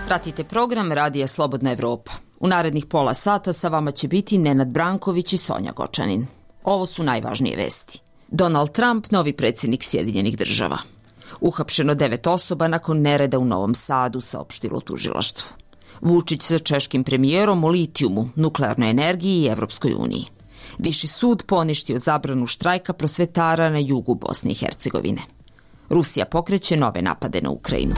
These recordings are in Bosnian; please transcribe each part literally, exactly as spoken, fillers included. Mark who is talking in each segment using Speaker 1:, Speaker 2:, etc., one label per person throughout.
Speaker 1: Pratite program Radija Slobodna Evropa. U narednih pola sata sa vama će biti Nenad Branković i Sonja Gočanin. Ovo su najvažnije vesti. Donald Trump, novi predsjednik Sjedinjenih država. Uhapšeno devet osoba nakon nereda u Novom Sadu, saopštilo tužilaštvo. Vučić sa češkim premijerom o litijumu, nuklearnoj energiji i Evropskoj uniji. Viši sud poništio zabranu štrajka prosvetara na jugu Bosne i Hercegovine. Rusija pokreće nove napade na Ukrajinu.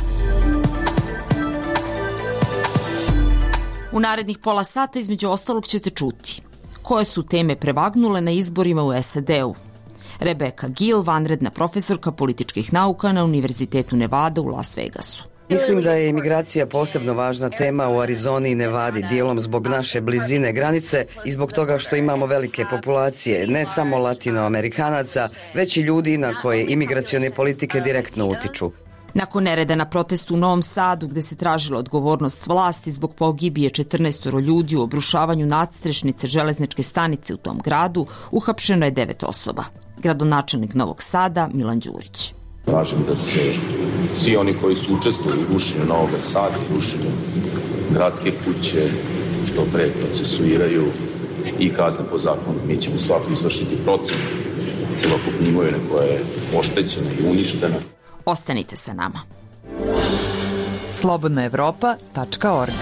Speaker 1: U narednih pola sata između ostalog ćete čuti koje su teme prevagnule na izborima u S A D-u. Rebecca Gill, vanredna profesorka političkih nauka na Univerzitetu Nevada u Las Vegasu.
Speaker 2: Mislim da je imigracija posebno važna tema u Arizoni i Nevadi, dijelom zbog naše blizine granice i zbog toga što imamo velike populacije, ne samo latinoamerikanaca, već i ljudi na koje imigracione politike direktno utiču.
Speaker 1: Nakon nereda na protestu u Novom Sadu, gde se tražila odgovornost vlasti zbog pogibije četrnaestoro ljudi u obrušavanju nadstrešnice železničke stanice u tom gradu, uhapšeno je devet osoba. Gradonačelnik Novog Sada Milan Đurić.
Speaker 3: Tražim da se svi oni koji su učestvovali u rušenju Novog Sada i rušenju gradske kuće što pre procesuiraju i kazne po zakonu. Mi ćemo svako izvršiti procenu celokupne imovine koja je oštećena i uništena.
Speaker 1: Ostanite sa nama.
Speaker 4: slobodna evropa tačka org.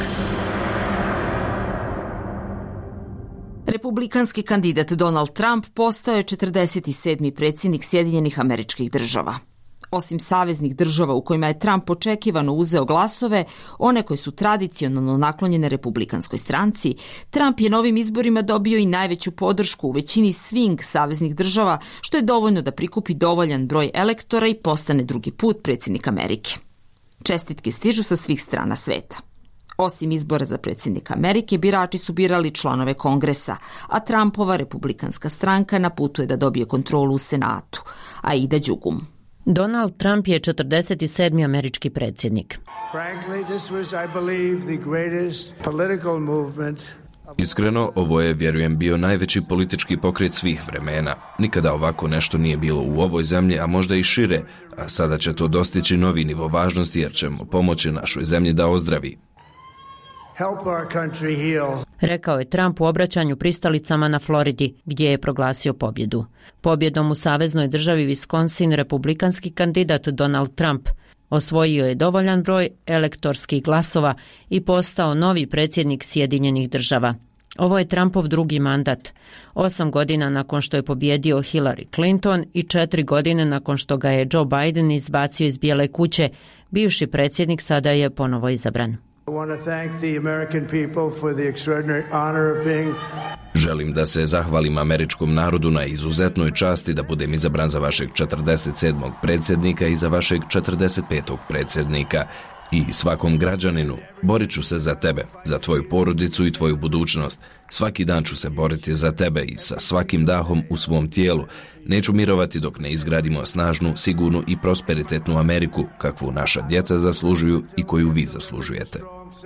Speaker 1: Republikanski kandidat Donald Trump postao je četrdeset sedmi predsjednik Sjedinjenih Američkih Država. Osim saveznih država u kojima je Trump očekivano uzeo glasove, one koje su tradicionalno naklonjene republikanskoj stranci, Trump je na ovim izborima dobio i najveću podršku u većini swing saveznih država, što je dovoljno da prikupi dovoljan broj elektora i postane drugi put predsjednik Amerike. Čestitke stižu sa svih strana sveta. Osim izbora za predsjednika Amerike, birači su birali članove Kongresa, a Trumpova republikanska stranka na putu je da dobije kontrolu u Senatu. Aida Đugum.
Speaker 5: Donald Trump je četrdeset sedmi američki predsjednik.
Speaker 6: Iskreno, ovo je, vjerujem, bio najveći politički pokret svih vremena. Nikada ovako nešto nije bilo u ovoj zemlji, a možda i šire, a sada će to dostići novi nivo važnosti jer ćemo pomoći našoj zemlji da ozdravi.
Speaker 5: Rekao je Trump u obraćanju pristalicama na Floridi, gdje je proglasio pobjedu. Pobjedom u saveznoj državi Wisconsin republikanski kandidat Donald Trump osvojio je dovoljan broj elektorskih glasova i postao novi predsjednik Sjedinjenih država. Ovo je Trumpov drugi mandat, osam godina nakon što je pobjedio Hillary Clinton i četiri godine nakon što ga je Joe Biden izbacio iz Bijele kuće. Bivši predsjednik sada je ponovo izabran.
Speaker 6: Želim da se zahvalim američkom narodu na izuzetnoj časti da budem izabran za vašeg četrdeset sedmog predsjednika i za vašeg četrdeset petog predsjednika. I svakom građaninu, borit ću se za tebe, za tvoju porodicu i tvoju budućnost. Svaki dan ću se boriti za tebe i sa svakim dahom u svom tijelu. Neću mirovati dok ne izgradimo snažnu, sigurnu i prosperitetnu Ameriku, kakvu naša djeca zaslužuju i koju vi zaslužujete.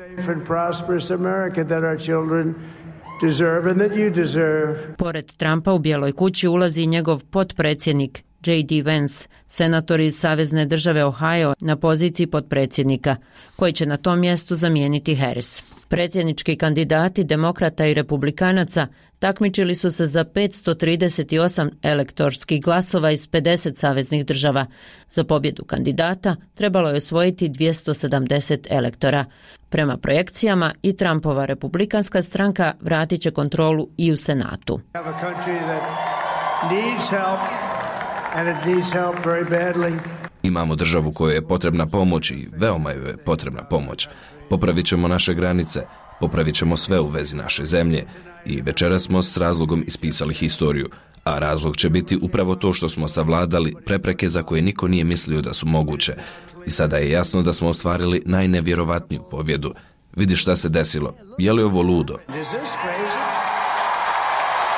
Speaker 5: Pored Trumpa u Bijeloj kući ulazi i njegov potpredsjednik J D Vance, senator iz savezne države Ohio na poziciji potpredsjednika, koji će na tom mjestu zamijeniti Harris. Predsjednički kandidati demokrata i republikanaca takmičili su se za petsto trideset osam elektorskih glasova iz pedeset saveznih država. Za pobjedu kandidata trebalo je osvojiti dvjesto sedamdeset elektora. Prema projekcijama i Trumpova republikanska stranka vratit će kontrolu i u Senatu.
Speaker 6: Imamo državu kojoj je potrebna pomoć i veoma joj je potrebna pomoć. Popravit ćemo naše granice, popravit ćemo sve u vezi naše zemlje i večeras smo s razlogom ispisali historiju, a razlog će biti upravo to što smo savladali prepreke za koje niko nije mislio da su moguće. I sada je jasno da smo ostvarili najnevjerovatniju pobjedu. Vidi šta se desilo. Je li ovo ludo?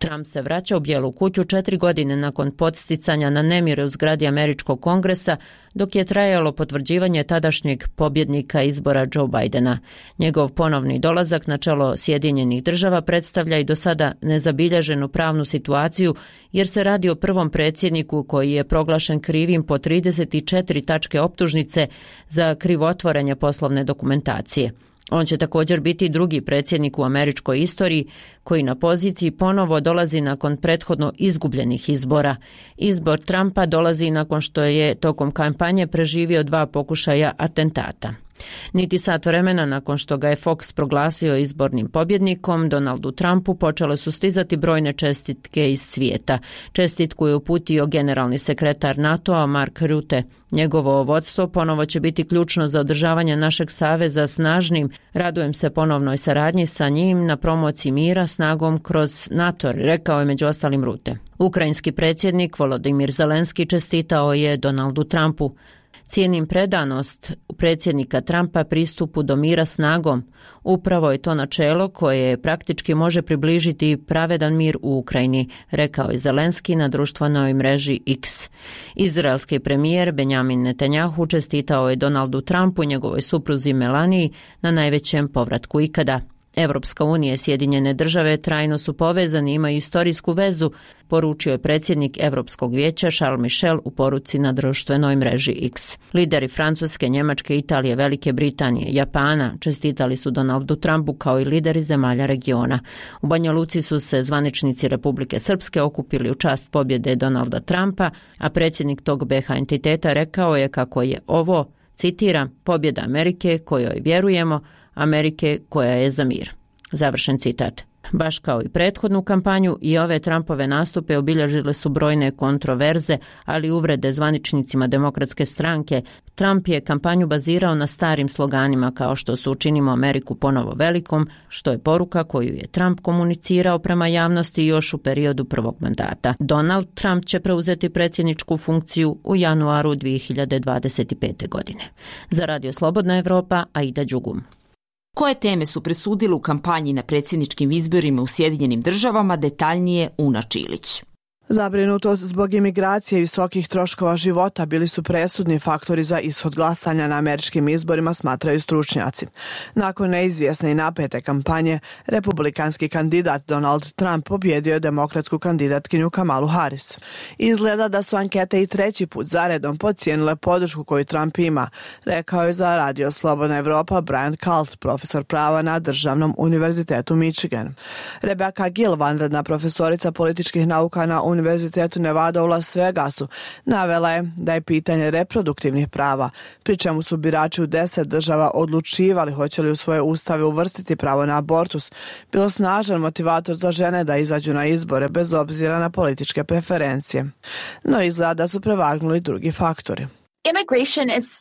Speaker 5: Trump se vraća u Bijelu kuću četiri godine nakon podsticanja na nemire u zgradi Američkog kongresa, dok je trajalo potvrđivanje tadašnjeg pobjednika izbora Joe Bidena. Njegov ponovni dolazak na čelo Sjedinjenih država predstavlja i do sada nezabilježenu pravnu situaciju, jer se radi o prvom predsjedniku koji je proglašen krivim po trideset četiri tačke optužnice za krivotvorenje poslovne dokumentacije. On će također biti drugi predsjednik u američkoj istoriji koji na poziciji ponovo dolazi nakon prethodno izgubljenih izbora. Izbor Trumpa dolazi nakon što je tokom kampanje preživio dva pokušaja atentata. Niti sat vremena nakon što ga je Fox proglasio izbornim pobjednikom, Donaldu Trumpu počele su stizati brojne čestitke iz svijeta. Čestitku je uputio generalni sekretar NATO-a Mark Rutte. Njegovo vodstvo ponovo će biti ključno za održavanje našeg saveza snažnim. Radujem se ponovnoj saradnji sa njim na promociji mira snagom kroz NATO, rekao je među ostalim Rutte. Ukrajinski predsjednik Volodymyr Zelenski čestitao je Donaldu Trumpu. Cijenim predanost predsjednika Trumpa pristupu do mira snagom. Upravo je to načelo koje praktički može približiti pravedan mir u Ukrajini, rekao je Zelenski na društvenoj mreži X. Izraelski premijer Benjamin Netanjahu čestitao je Donaldu Trumpu i njegovoj supruzi Melaniji na najvećem povratku ikada. Evropska unija i Sjedinjene države trajno su povezani i imaju istorijsku vezu, poručio je predsjednik Europskog vijeća Charles Michel u poruci na društvenoj mreži X. Lideri Francuske, Njemačke, Italije, Velike Britanije, Japana čestitali su Donaldu Trumpu kao i lideri zemalja regiona. U Banja Luci su se zvaničnici Republike Srpske okupili u čast pobjede Donalda Trumpa, a predsjednik tog B H entiteta rekao je kako je ovo, citiram, pobjeda Amerike kojoj vjerujemo, Amerike koja je za mir. Završen citat. Baš kao i prethodnu kampanju, i ove Trumpove nastupe obilježile su brojne kontroverze, ali i uvrede zvaničnicima demokratske stranke. Trump je kampanju bazirao na starim sloganima kao što su učinimo Ameriku ponovo velikom, što je poruka koju je Trump komunicirao prema javnosti još u periodu prvog mandata. Donald Trump će preuzeti predsjedničku funkciju u januaru dvije hiljade dvadeset pete. godine. Za Radio Slobodna Evropa, Aida Đugum.
Speaker 1: Koje teme su presudile u kampanji na predsjedničkim izborima u Sjedinjenim državama, detaljnije Una Čilić.
Speaker 7: Zabrinutost zbog imigracije i visokih troškova života bili su presudni faktori za ishod glasanja na američkim izborima, smatraju stručnjaci. Nakon neizvjesne i napete kampanje, republikanski kandidat Donald Trump pobjedio je demokratsku kandidatkinju Kamalu Harris. Izgleda da su ankete i treći put zaredom podcijenile podršku koju Trump ima, rekao je za Radio Slobodna Evropa Brian Kalt, profesor prava na Državnom univerzitetu Michigan. Rebecca Gill, vanredna profesorica političkih nauka na Univerzitetu Nevada u Las Vegasu, navela je da je pitanje reproduktivnih prava, pri čemu su birači u deset država odlučivali hoće li u svoje ustave uvrstiti pravo na abortus, bilo snažan motivator za žene da izađu na izbore bez obzira na političke preferencije. No izgleda da su prevagnuli drugi faktori.
Speaker 8: Immigration is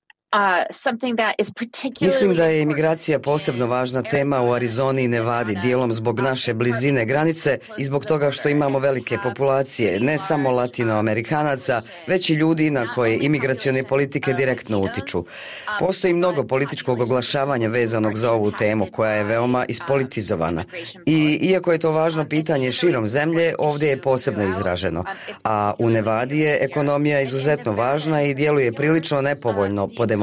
Speaker 8: Uh, something that is particularly...
Speaker 2: Mislim da je imigracija posebno važna tema u Arizoni i Nevadi, dijelom zbog naše blizine granice i zbog toga što imamo velike populacije, ne samo latinoamerikanaca, već i ljudi na koje imigracione politike direktno utiču. Postoji mnogo političkog oglašavanja vezanog za ovu temu koja je veoma ispolitizovana. I iako je to važno pitanje širom zemlje, ovdje je posebno izraženo. A u Nevadi je ekonomija izuzetno važna i djeluje prilično nepovoljno po demokrate.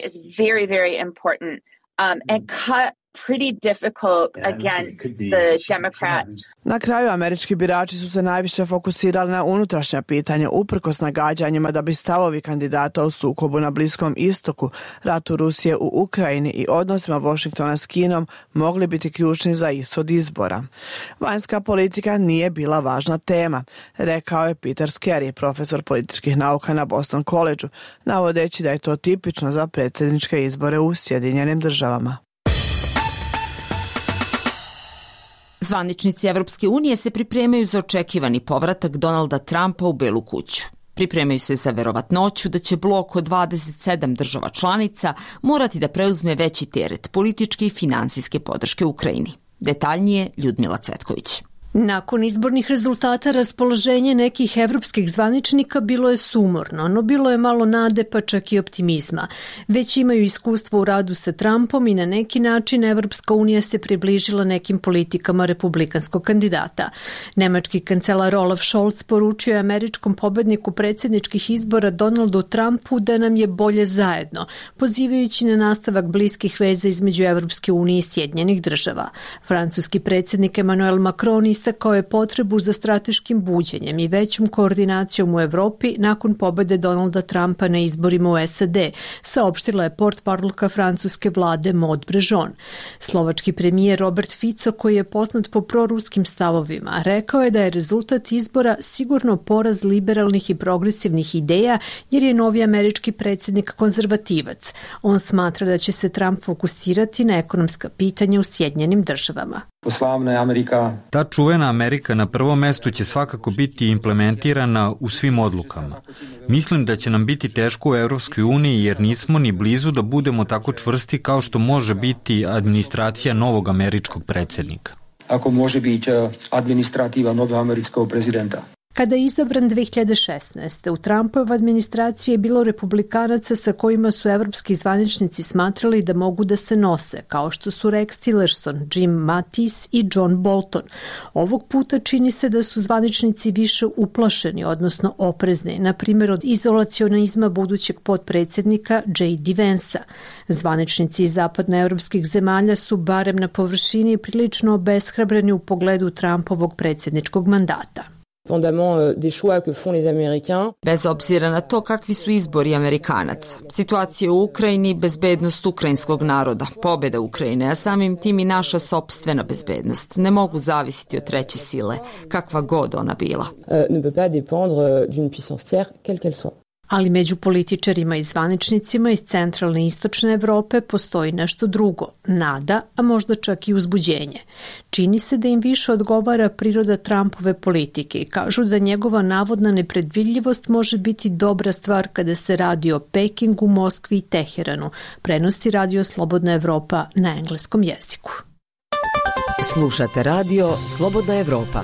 Speaker 8: Very, very important, um, and cut pretty difficult against the Democrats.
Speaker 7: Na kraju američki birači su se najviše fokusirali na unutrašnja pitanja uprkos nagađanjima da bi stavovi kandidata u sukobu na Bliskom istoku, ratu Rusije u Ukrajini i odnosima Washingtona s Kinom mogli biti ključni za ishod izbora. Vanjska politika nije bila važna tema, rekao je Peter Skerry, profesor političkih nauka na Boston Collegeu, navodeći da je to tipično za predsjedničke izbore u Sjedinjenim državama.
Speaker 1: Zvaničnici Evropske unije se pripremaju za očekivani povratak Donalda Trumpa u Belu kuću. Pripremaju se za verovatnoću da će blok od dvadeset sedam država članica morati da preuzme veći teret političke i finansijske podrške Ukrajini. Detaljnije Ljudmila Cvetković.
Speaker 9: Nakon izbornih rezultata raspoloženje nekih evropskih zvaničnika bilo je sumorno, no bilo je malo nade pa čak i optimizma. Već imaju iskustvo u radu sa Trumpom i na neki način Evropska unija se približila nekim politikama republikanskog kandidata. Nemački kancelar Olaf Scholz poručio je američkom pobedniku predsjedničkih izbora Donaldu Trumpu da nam je bolje zajedno, pozivajući na nastavak bliskih veza između Evropske unije i Sjedinjenih država. Francuski predsjednik Emmanuel Macron istakao je potrebu za strateškim buđenjem i većom koordinacijom u Evropi nakon pobede Donalda Trumpa na izborima u S A D, saopštila je portparolka francuske vlade Maud Brejon. Slovački premijer Robert Fico, koji je poznat po proruskim stavovima, rekao je da je rezultat izbora sigurno poraz liberalnih i progresivnih ideja jer je novi američki predsjednik konzervativac. On smatra da će se Trump fokusirati na ekonomska pitanja u Sjedinjenim državama.
Speaker 10: Ta čuvena Amerika na prvom mestu će svakako biti implementirana u svim odlukama. Mislim da će nam biti teško u Evropskoj uniji jer nismo ni blizu da budemo tako čvrsti kao što može biti administracija novog američkog predsjednika.
Speaker 11: Ako može biti administrativa novog američkog prezidenta.
Speaker 9: Kada je izabran dve hiljade šesnaeste. u Trumpovoj administraciji je bilo republikanaca sa kojima su evropski zvaničnici smatrali da mogu da se nose, kao što su Rex Tillerson, Jim Mattis i John Bolton. Ovog puta čini se da su zvaničnici više uplašeni, odnosno oprezni, na primjer od izolacionizma budućeg potpredsjednika J D Vansa. Zvaničnici iz zapadnoevropskih zemalja su barem na površini prilično obeshrabreni u pogledu Trumpovog predsjedničkog mandata.
Speaker 1: Bez obzira na to kakvi su izbori Amerikanaca, situacija u Ukrajini, bezbednost ukrajinskog naroda, pobjeda Ukrajine, a samim tim i naša sopstvena bezbednost, ne mogu zavisiti od treće sile, kakva god ona bila.
Speaker 9: Ali među političarima i zvaničnicima iz centralne i istočne Evrope postoji nešto drugo, nada, a možda čak i uzbuđenje. Čini se da im više odgovara priroda Trumpove politike i kažu da njegova navodna nepredvidljivost može biti dobra stvar kada se radi o Pekingu, Moskvi i Teheranu, prenosi Radio Slobodna Evropa na engleskom jeziku.
Speaker 4: Slušate Radio Slobodna Evropa.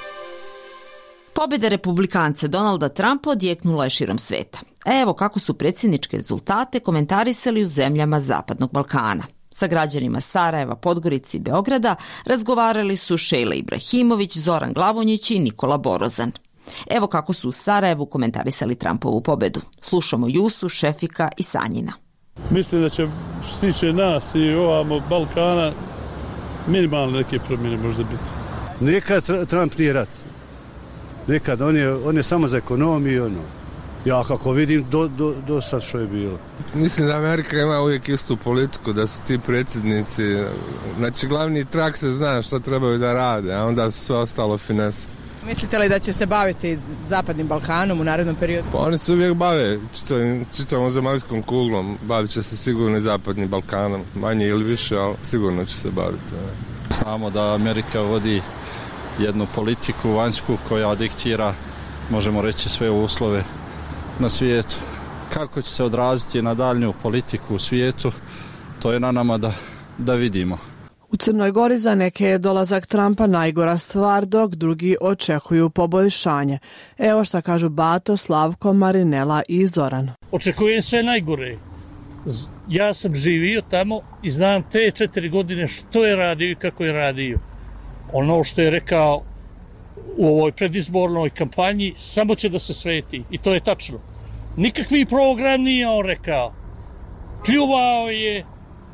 Speaker 1: Pobjeda republikanca Donalda Trumpa odjeknula je širom sveta. Evo kako su predsjedničke rezultate komentarisali u zemljama Zapadnog Balkana. Sa građanima Sarajeva, Podgorice i Beograda razgovarali su Šejla Ibrahimović, Zoran Glavonjić i Nikola Borozan. Evo kako su u Sarajevu komentarisali Trumpovu pobjedu. Slušamo Jusu, Šefika i Sanjina.
Speaker 12: Mislim da će, što se tiče nas i ovamo Balkana, minimalne neke promjene možda biti.
Speaker 13: Nikad Trump nije rat. Nekad, on je, on je samo za ekonomiju, ono. Ja kako vidim, do, do, do sad što je bilo.
Speaker 14: Mislim da Amerika ima uvijek istu politiku, da su ti predsjednici, znači glavni trak se zna šta trebaju da rade, a onda su sve ostalo finese.
Speaker 15: Mislite li da će se baviti Zapadnim Balkanom u narednom periodu?
Speaker 14: Pa oni se uvijek bave čitavom zemaljskom kuglom, bavit će se sigurno i Zapadnim Balkanom, manje ili više, ali sigurno će se baviti.
Speaker 16: Znamo da Amerika vodi jednu politiku vanjsku koja diktira, možemo reći, sve uslove na svijetu. Kako će se odraziti na daljnju politiku u svijetu, to je na nama da, da vidimo.
Speaker 7: U Crnoj Gori za neke je dolazak Trumpa najgora stvar, dok drugi očekuju poboljšanje. Evo šta kažu Bato, Slavko, Marinela i Zoran.
Speaker 12: Očekujem sve najgore. Ja sam živio tamo i znam te četiri godine što je radio i kako je radio. Ono što je rekao u ovoj predizbornoj kampanji samo će da se sveti. I to je tačno. Nikakvi program nije on rekao. Pljuvao je.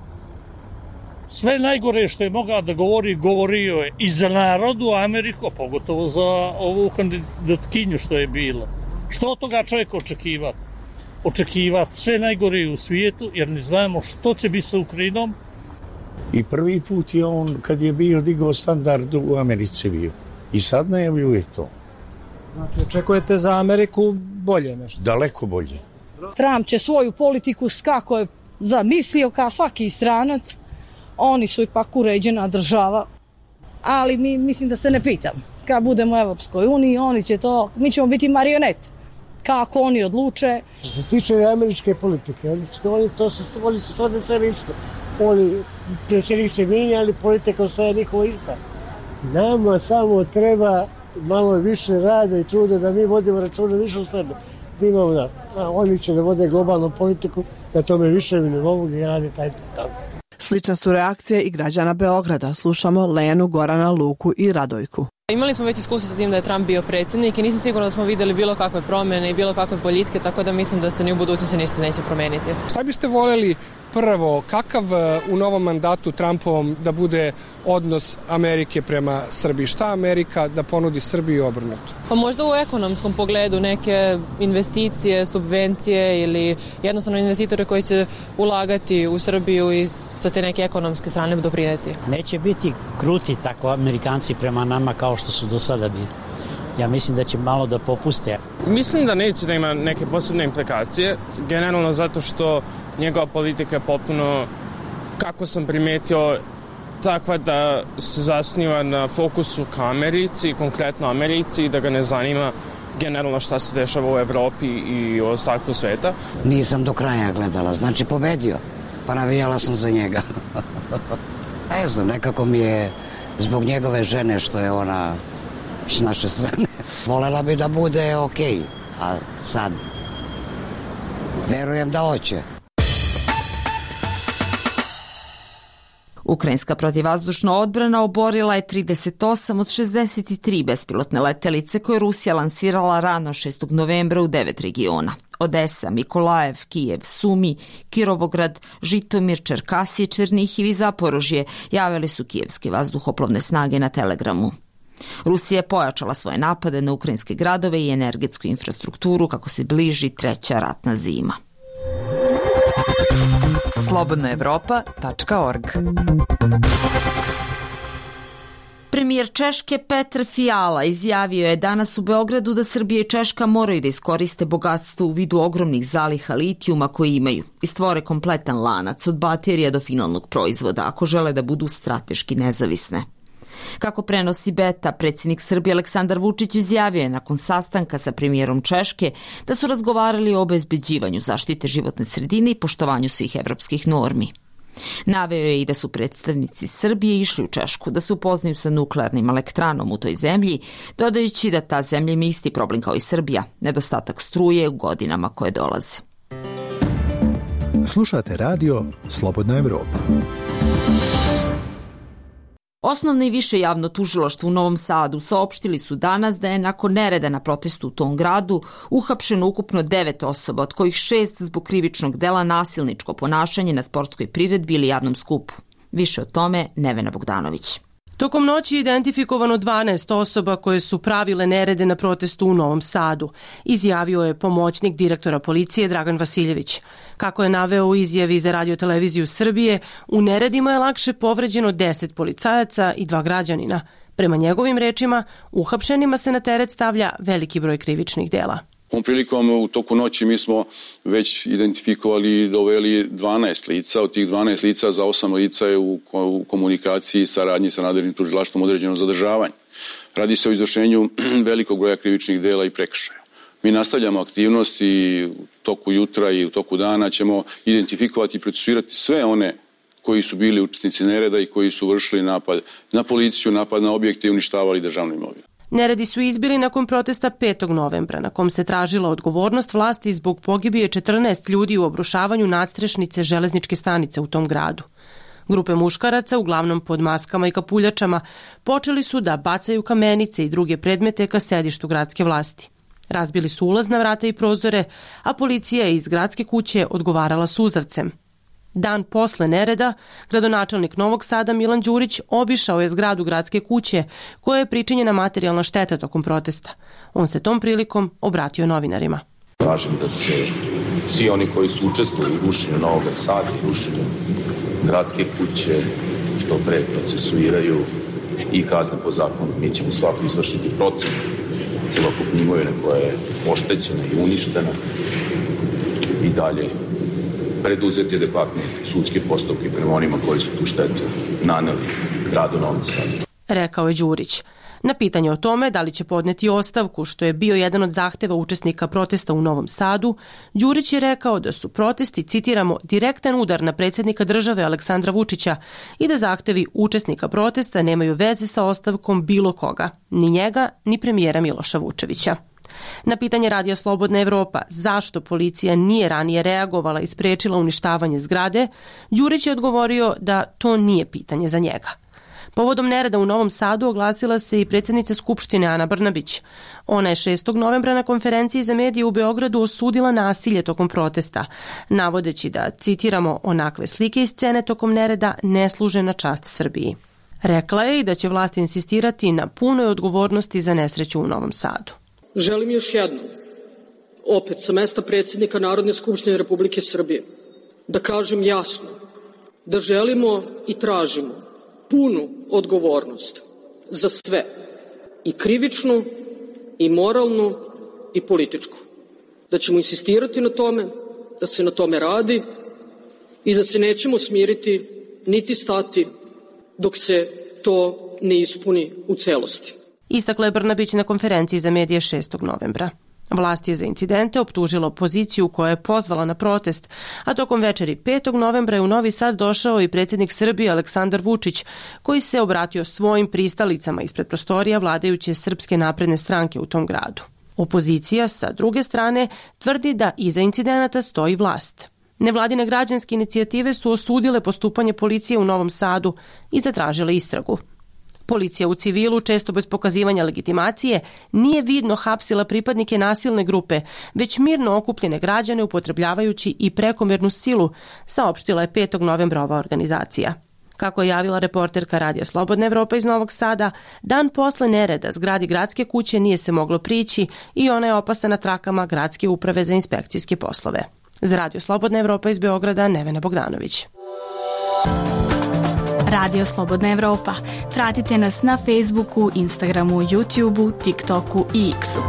Speaker 12: Sve najgore što je mogao da govori, govorio je i za narodu Ameriku, pogotovo za ovu kandidatkinju što je bilo. Što od toga čovjek očekivati? Očekivati sve najgore u svijetu, jer ne znamo što će biti sa Ukrajinom.
Speaker 17: I prvi put je on, kad je bio digao standard u Americi bio. I sad najavljuje to.
Speaker 18: Znači, očekujete za Ameriku bolje nešto?
Speaker 17: Daleko bolje.
Speaker 19: Trump će svoju politiku kako je zamislio, kao svaki stranac. Oni su ipak uređena država. Ali mi mislim da se ne pitam. Kad budemo u Evropskoj uniji, oni će to, mi ćemo biti marionete. Kako oni odluče.
Speaker 18: Što se tiče američke politike, oni su, oni, to su, oni su svode sve isto. Oni, predsjednik se mijenja, ali politika ostaje njihova ista. Nama samo treba malo više rada i truda da mi vodimo računa više u sebe. Da imamo da, a oni će da vode globalnu politiku, da tome više mi ne mogu i radi taj tamo.
Speaker 7: Slične su reakcije i građana Beograda. Slušamo Lenu, Gorana, Luku i Radojku.
Speaker 20: Imali smo već iskustvo sa tim da je Trump bio predsjednik i nisam sigurna da smo videli bilo kakve promjene i bilo kakve boljitke, tako da mislim da se ni u budućnosti ništa neće promeniti.
Speaker 21: Šta biste voljeli prvo, kakav u novom mandatu Trumpovom da bude odnos Amerike prema Srbiji? Šta Amerika da ponudi Srbiji obrnuto?
Speaker 20: Pa možda u ekonomskom pogledu neke investicije, subvencije ili jednostavno investitore koji će ulagati u Srbiju i sa te neke ekonomske strane doprinijeti.
Speaker 22: Neće biti kruti tako Amerikanci prema nama kao što su do sada bili. Ja mislim da će malo da popuste.
Speaker 23: Mislim da neće da ima neke posebne implikacije, generalno zato što njegova politika je potpuno, kako sam primetio, takva da se zasniva na fokusu ka Americi, konkretno Americi, i da ga ne zanima generalno šta se dešava u Evropi i u ostatku sveta.
Speaker 24: Nisam do kraja gledala, znači pobedio. Pa navijala sam za njega. Ne znam, nekako mi je zbog njegove žene što je ona s naše strane. Volela bi da bude okej, a sad verujem da hoće.
Speaker 1: Ukrajinska protivvazdušna odbrana oborila je trideset osam od šezdeset tri bespilotne letelice koje je Rusija lansirala rano šestog novembra u devet regiona. Odesa, Mikolajev, Kijev, Sumi, Kirovograd, Žitomir, Čerkasi, Černihiv i Zaporožje javili su kijevske vazduhoplovne snage na Telegramu. Rusija je pojačala svoje napade na ukrajinske gradove i energetsku infrastrukturu kako se bliži treća ratna zima.
Speaker 4: slobodna evropa tačka org.
Speaker 1: Premijer Češke Petr Fiala izjavio je danas u Beogradu da Srbija i Češka moraju da iskoriste bogatstvo u vidu ogromnih zaliha litijuma koje imaju i stvore kompletan lanac od baterija do finalnog proizvoda ako žele da budu strateški nezavisne. Kako prenosi Beta, predsjednik Srbije Aleksandar Vučić izjavio je nakon sastanka sa premijerom Češke da su razgovarali o obezbeđivanju zaštite životne sredine i poštovanju svih evropskih normi. Naveo je i da su predstavnici Srbije išli u Češku da se upoznaju sa nuklearnim elektranom u toj zemlji, dodajući da ta zemlja ima isti problem kao i Srbija, nedostatak struje u godinama koje dolaze.
Speaker 25: Slušate radio Slobodna Evropa.
Speaker 1: Osnovno i više javno tužilaštvo u Novom Sadu saopštili su danas da je nakon nereda na protestu u tom gradu uhapšeno ukupno devet osoba, od kojih šest zbog krivičnog dela nasilničko ponašanje na sportskoj priredbi ili javnom skupu. Više o tome Nevena Bogdanović.
Speaker 26: Tokom noći je identifikovano dvanaest osoba koje su pravile nerede na protestu u Novom Sadu, izjavio je pomoćnik direktora policije Dragan Vasiljević. Kako je naveo u izjavi za radioteleviziju Srbije, u neredima je lakše povređeno deset policajaca i dva građanina. Prema njegovim rečima, uhapšenima se na teret stavlja veliki broj krivičnih dela.
Speaker 27: Ovom prilikom u toku noći mi smo već identifikovali i doveli dvanaest lica. Od tih dvanaest lica za osam lica je u komunikaciji i saradnji sa nadležnim tužilaštvom određeno zadržavanje. Radi se o izvršenju velikog broja krivičnih dela i prekršaja. Mi nastavljamo aktivnosti i u toku jutra i u toku dana ćemo identifikovati i procesuirati sve one koji su bili učesnici nereda i koji su vršili napad na policiju, napad na objekte i uništavali državnu imovinu.
Speaker 26: Neredi su izbili nakon protesta petog novembra, na kom se tražila odgovornost vlasti zbog pogibije četrnaest ljudi u obrušavanju nadstrešnice železničke stanice u tom gradu. Grupe muškaraca, uglavnom pod maskama i kapuljačama, počeli su da bacaju kamenice i druge predmete ka sedištu gradske vlasti. Razbili su ulazna vrata i prozore, a policija je iz gradske kuće odgovarala suzavcem. Dan posle nereda, gradonačelnik Novog Sada Milan Đurić obišao je zgradu gradske kuće koja je pričinjena materijalna šteta tokom protesta. On se tom prilikom obratio novinarima.
Speaker 3: Tražim da se svi oni koji su učestvovali u rušenju Novog Sada i rušenju gradske kuće što pre procesuiraju i kazne po zakonu. Mi ćemo svako izvršiti procenu celokupne imovine koja je oštećena i uništena i dalje preduzeti adekvatne sudske postupke prema onima koji su tu štetu naneli gradu Novom Sadu.
Speaker 26: Rekao je Đurić. Na pitanje o tome da li će podneti ostavku, što je bio jedan od zahteva učesnika protesta u Novom Sadu, Đurić je rekao da su protesti, citiramo, direktan udar na predsjednika države Aleksandra Vučića i da zahtevi učesnika protesta nemaju veze sa ostavkom bilo koga, ni njega, ni premijera Miloša Vučevića. Na pitanje Radija Slobodna Evropa zašto policija nije ranije reagovala i sprečila uništavanje zgrade, Đurić je odgovorio da to nije pitanje za njega. Povodom nereda u Novom Sadu oglasila se i predsjednica Skupštine Ana Brnabić. Ona je šestog novembra na konferenciji za medije u Beogradu osudila nasilje tokom protesta, navodeći da, citiramo, onakve slike i scene tokom nereda ne služe na čast Srbiji. Rekla je i da će vlast insistirati na punoj odgovornosti za nesreću u Novom Sadu.
Speaker 2: Želim još jednom, opet sa mesta predsjednika Narodne skupštine Republike Srbije, da kažem jasno da želimo i tražimo punu odgovornost za sve, i krivičnu, i moralnu, i političku. Da ćemo insistirati na tome, da se na tome radi i da se nećemo smiriti niti stati dok se to ne ispuni u celosti.
Speaker 26: Istakla je Brnabić na konferenciji za medije šestog novembra. Vlast je za incidente optužila opoziciju koja je pozvala na protest, a tokom večeri petog novembra je u Novi Sad došao i predsjednik Srbije Aleksandar Vučić, koji se obratio svojim pristalicama ispred prostorija vladajuće Srpske napredne stranke u tom gradu. Opozicija, sa druge strane, tvrdi da iza incidenata stoji vlast. Nevladine građanske inicijative su osudile postupanje policije u Novom Sadu i zatražile istragu. Policija u civilu, često bez pokazivanja legitimacije, nije vidno hapsila pripadnike nasilne grupe, već mirno okupljene građane upotrebljavajući i prekomernu silu, saopštila je petog novembra ova organizacija. Kako je javila reporterka Radija Slobodna Evropa iz Novog Sada, dan posle nereda zgradi gradske kuće nije se moglo prići i ona je opasana trakama Gradske uprave za inspekcijske poslove. Za Radio Slobodna Evropa iz Beograda, Nevena Bogdanović.
Speaker 5: Radio Slobodna Evropa. Pratite nas na Facebooku, Instagramu, YouTubeu, TikToku i X-u.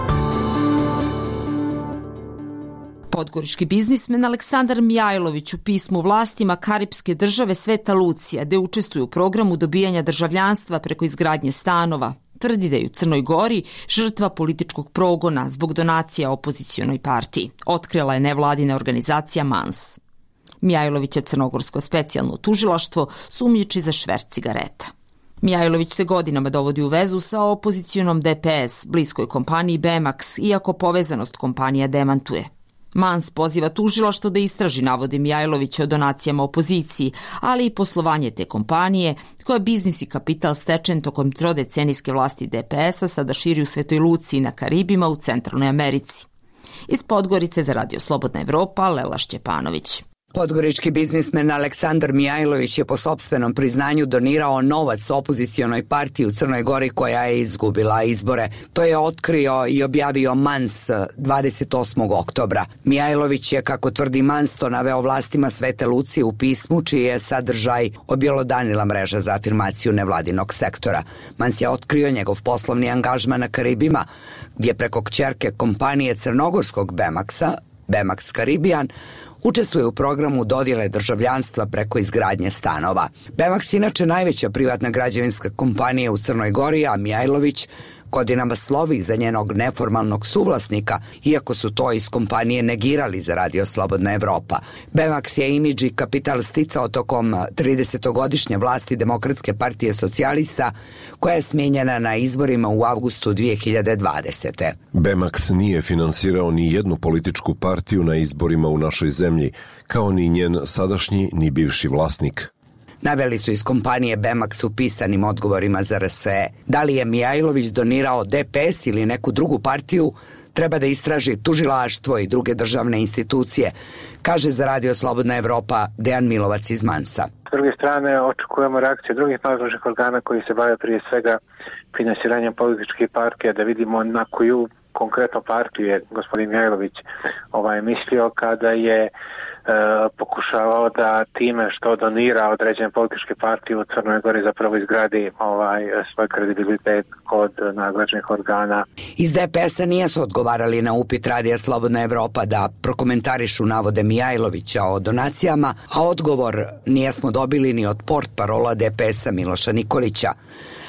Speaker 1: Podgorički biznismen Aleksandar Mijajlović u pismu vlastima Karipske države Sveta Lucija, gde učestvuju u programu dobijanja državljanstva preko izgradnje stanova, tvrdi da je u Crnoj Gori žrtva političkog progona zbog donacija opozicionoj partiji. Otkrila je nevladina organizacija MANS. Mijajlović je crnogorsko specijalno tužilaštvo sumnjiči za šverc cigareta. Mijajlović se godinama dovodi u vezu sa opozicionom D P S, bliskoj kompaniji Bemax, iako povezanost kompanija demantuje. MANS poziva tužilaštvo da istraži navode Mijajlovića o donacijama opoziciji, ali i poslovanje te kompanije, koja biznis i kapital stečen tokom trodecenijske vlasti D P S-a sada širi u Svetoj Luci i na Karibima u Centralnoj Americi. Iz Podgorice za Radio Slobodna Evropa, Lela Šćepanović.
Speaker 6: Podgorički biznismen Aleksandar Mijajlović je po sopstvenom priznanju donirao novac opozicionoj partiji u Crnoj Gori koja je izgubila izbore. To je otkrio i objavio MANS dvadeset osmog oktobra. Mijajlović je, kako tvrdi MANS, to naveo vlastima Svete Lucije u pismu, čiji je sadržaj objelodanila mreža za afirmaciju nevladinog sektora. MANS je otkrio njegov poslovni angažman na Karibima, gdje preko kćerke kompanije crnogorskog Bemaxa, Bemax Caribbean, učestvuje u programu dodjele državljanstva preko izgradnje stanova. Bemax je inače najveća privatna građevinska kompanija u Crnoj Gori, a Mijajlović godinama slovi za njenog neformalnog suvlasnika, iako su to iz kompanije negirali za Radio Slobodna Evropa. Bemax je imidž i kapital sticao tokom tridesetogodišnje vlasti Demokratske partije socijalista, koja je smijenjena na izborima u avgustu dvije hiljade dvadesete.
Speaker 8: Bemax nije finansirao ni jednu političku partiju na izborima u našoj zemlji, kao ni njen sadašnji ni bivši vlasnik.
Speaker 6: Naveli su iz kompanije Bemax u pisanim odgovorima za R S E. Da li je Mijajlović donirao D P S ili neku drugu partiju, treba da istraži tužilaštvo i druge državne institucije, kaže za Radio Slobodna Evropa Dejan Milovac iz Mansa.
Speaker 9: S druge strane, očekujemo reakcije drugih nadležnih organa koji se bave prije svega finansiranjem političkih partija, da vidimo na koju konkretno partiju je gospodin Mijajlović ovaj, mislio kada je E, pokušavao da time što donira određene političke partije u Crnoj Gori zapravo izgradi ovaj, svoj kredibilitet kod nadležnih organa.
Speaker 6: Iz D P S-a nijesu odgovarali na upit Radija Slobodna Evropa da prokomentarišu navode Mijajlovića o donacijama, a odgovor nijesmo dobili ni od portparola D P S-a Miloša Nikolića.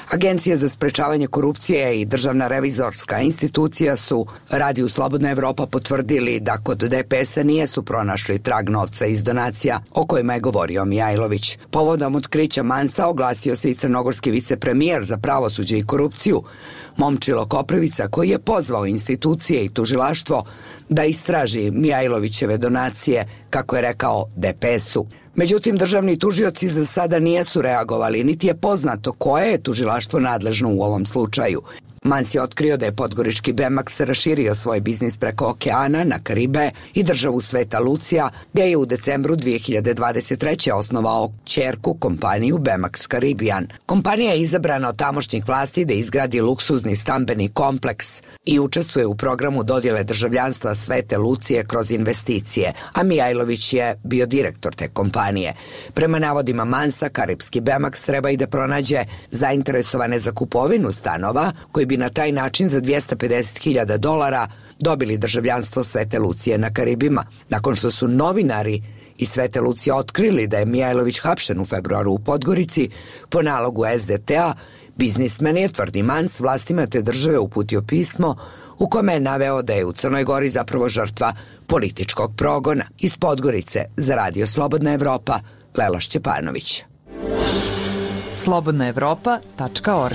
Speaker 6: Agencija za sprečavanje korupcije i Državna revizorska institucija su Radiju Slobodna Evropa potvrdili da kod D P S-a nijesu pronašli trag novca iz donacija o kojima je govorio Mijajlović. Povodom otkrića Mansa oglasio se i crnogorski vicepremijer za pravosuđe i korupciju Momčilo Koprivica, koji je pozvao institucije i tužilaštvo da istraži Mijajlovićeve donacije, kako je rekao D P S-u. Međutim, državni tužioci za sada nijesu reagovali, niti je poznato koje je tužilaštvo nadležno u ovom slučaju. Mans je otkrio da je podgorički Bemax raširio svoj biznis preko okeana na Karibe i državu Sveta Lucija, gdje je u decembru dvije hiljade dvadeset treće osnovao ćerku kompaniju Bemax Caribbean. Kompanija je izabrana od tamošnjih vlasti da izgradi luksuzni stambeni kompleks i učestvuje u programu dodjele državljanstva Svete Lucije kroz investicije, a Mijajlović je bio direktor te kompanije. Prema navodima Mansa, karipski Bemax treba i da pronađe zainteresovane za kupovinu stanova, koji bi na taj način za dvjesto pedeset hiljada dolara dobili državljanstvo Svete Lucije na Karibima. Nakon što su novinari iz Svete Lucije otkrili da je Mijajlović hapšen u februaru u Podgorici po nalogu S D T-a, biznismen je, tvrdi Mans, vlastima te države uputio pismo u kome je naveo da je u Crnoj Gori zapravo žrtva političkog progona. Iz Podgorice za Radio Slobodna Evropa, Lela Šćepanović.
Speaker 4: slobodna evropa tačka org.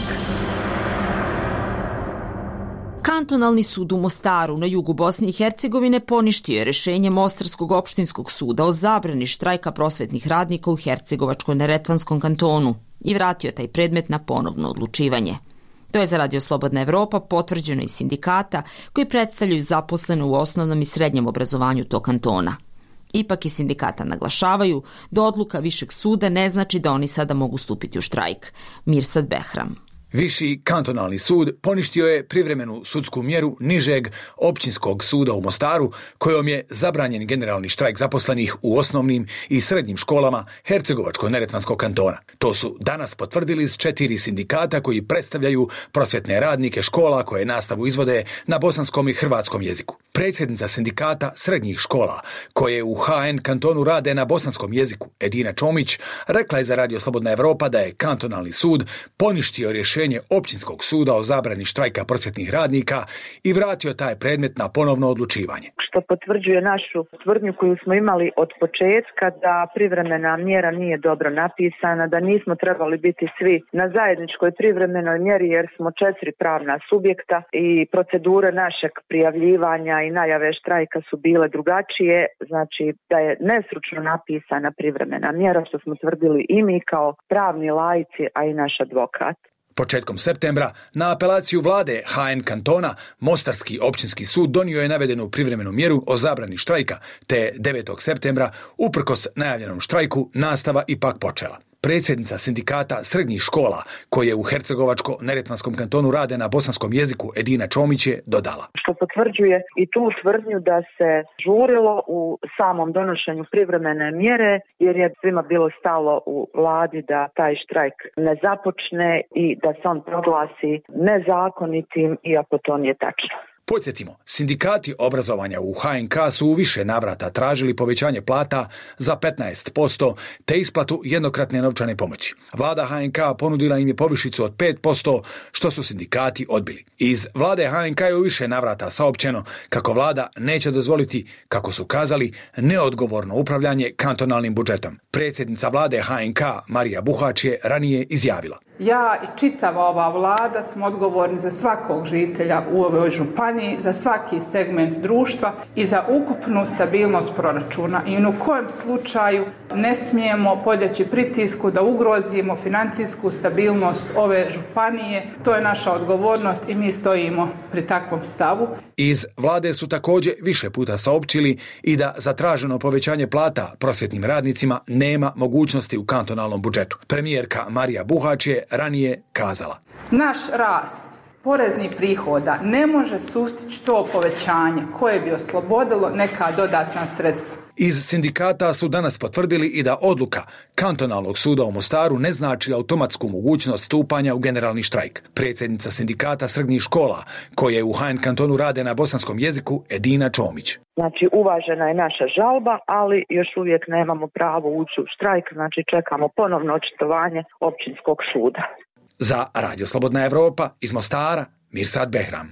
Speaker 1: Kantonalni sud u Mostaru na jugu Bosne i Hercegovine poništio je rešenje Mostarskog opštinskog suda o zabrani štrajka prosvetnih radnika u Hercegovačko-Neretvanskom kantonu i vratio taj predmet na ponovno odlučivanje. To je za Radio Slobodna Evropa potvrđeno iz sindikata koji predstavljaju zaposlene u osnovnom i srednjem obrazovanju tog kantona. Ipak i sindikata naglašavaju da odluka Višeg suda ne znači da oni sada mogu stupiti u štrajk. Mirsad Behram.
Speaker 10: Viši kantonalni sud poništio je privremenu sudsku mjeru nižeg općinskog suda u Mostaru, kojom je zabranjen generalni štrajk zaposlenih u osnovnim i srednjim školama Hercegovačko-Neretvanskog kantona. To su danas potvrdili s četiri sindikata koji predstavljaju prosvjetne radnike škola koje nastavu izvode na bosanskom i hrvatskom jeziku. Predsjednica sindikata srednjih škola, koje u H N kantonu rade na bosanskom jeziku, Edina Čomić, rekla je za Radio Slobodna Evropa da je kantonalni sud poništio rješenje općinskog suda o zabrani štrajka prosvjetnih radnika i vratio taj predmet na ponovno odlučivanje.
Speaker 11: Što potvrđuje našu tvrdnju koju smo imali od početka da privremena mjera nije dobro napisana, da nismo trebali biti svi na zajedničkoj privremenoj mjeri jer smo četiri pravna subjekta i procedure našeg prijavljivanja i najave štrajka su bile drugačije, znači da je nestručno napisana privremena mjera, što smo tvrdili i mi kao pravni laici, a i naš advokat.
Speaker 10: Početkom septembra, na apelaciju vlade H N kantona, Mostarski općinski sud donio je navedenu privremenu mjeru o zabrani štrajka, te devetog septembra, uprkos najavljenom štrajku, nastava ipak počela. Predsjednica sindikata srednjih škola, koje u Hercegovačko-Neretvanskom kantonu rade na bosanskom jeziku, Edina Čomić, je dodala.
Speaker 11: Što potvrđuje i tu tvrdnju da se žurilo u samom donošenju privremene mjere, jer je svima bilo stalo u vladi da taj štrajk ne započne i da se on proglasi nezakonitim, iako to nije tačno.
Speaker 10: Podsjetimo, sindikati obrazovanja u H N K su u više navrata tražili povećanje plata za petnaest posto te isplatu jednokratne novčane pomoći. Vlada H N K ponudila im je povišicu od pet posto, što su sindikati odbili. Iz vlade H N K je u više navrata saopćeno kako vlada neće dozvoliti, kako su kazali, neodgovorno upravljanje kantonalnim budžetom. Predsjednica vlade H N K Marija Buhač je ranije izjavila.
Speaker 12: Ja i čitava ova vlada smo odgovorni za svakog žitelja u ovoj županiji, za svaki segment društva i za ukupnu stabilnost proračuna. I u kojem slučaju ne smijemo podleći pritisku da ugrozimo financijsku stabilnost ove županije. To je naša odgovornost i mi stojimo pri takvom stavu.
Speaker 10: Iz vlade su također više puta saopćili i da zatraženo povećanje plata prosvjetnim radnicima nema mogućnosti u kantonalnom budžetu. Premijerka Marija Buhač je ranije kazala.
Speaker 12: Naš rast poreznih prihoda ne može sustići to povećanje koje bi oslobodilo neka dodatna sredstva.
Speaker 10: Iz sindikata su danas potvrdili i da odluka kantonalnog suda u Mostaru ne znači automatsku mogućnost stupanja u generalni štrajk. Predsjednica sindikata srednjih škola, koje u H N kantonu rade na bosanskom jeziku, Edina Čomić.
Speaker 11: Znači, uvažena je naša žalba, ali još uvijek nemamo pravo ući u štrajk, znači čekamo ponovno očitovanje općinskog suda.
Speaker 10: Za Radio Slobodna Evropa iz Mostara, Mirsad Behram.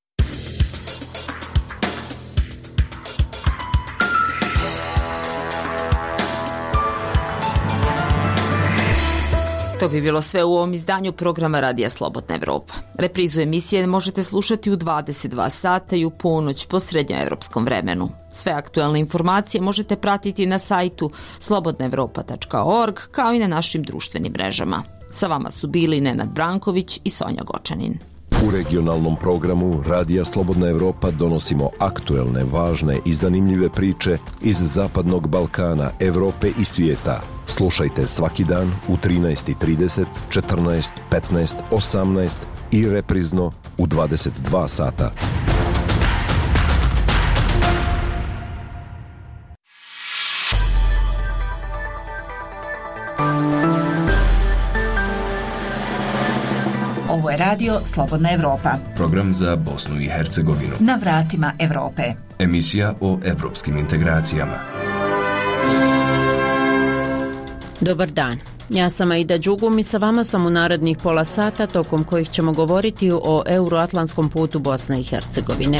Speaker 1: To bi bilo sve u ovom izdanju programa Radija Slobodna Evropa. Reprizu emisije možete slušati u dvadeset dva sata i u ponoć po srednjoevropskom vremenu. Sve aktuelne informacije možete pratiti na sajtu slobodna evropa tačka org kao i na našim društvenim mrežama. Sa vama su bili Nenad Branković i Sonja Gočanin.
Speaker 8: U regionalnom programu Radija Slobodna Evropa donosimo aktuelne, važne i zanimljive priče iz Zapadnog Balkana, Evrope i svijeta. Slušajte svaki dan u trinaest i trideset, četrnaest, petnaest, osamnaest i reprizno u dvadeset dva sata.
Speaker 13: Ovo je radio Slobodna Evropa.
Speaker 14: Program za Bosnu i Hercegovinu.
Speaker 13: Na vratima Evrope.
Speaker 14: Emisija o evropskim integracijama.
Speaker 15: Dobar dan. Ja sam Aida Đugum i sa vama sam u narednih pola sata tokom kojih ćemo govoriti o euroatlantskom putu Bosne i Hercegovine.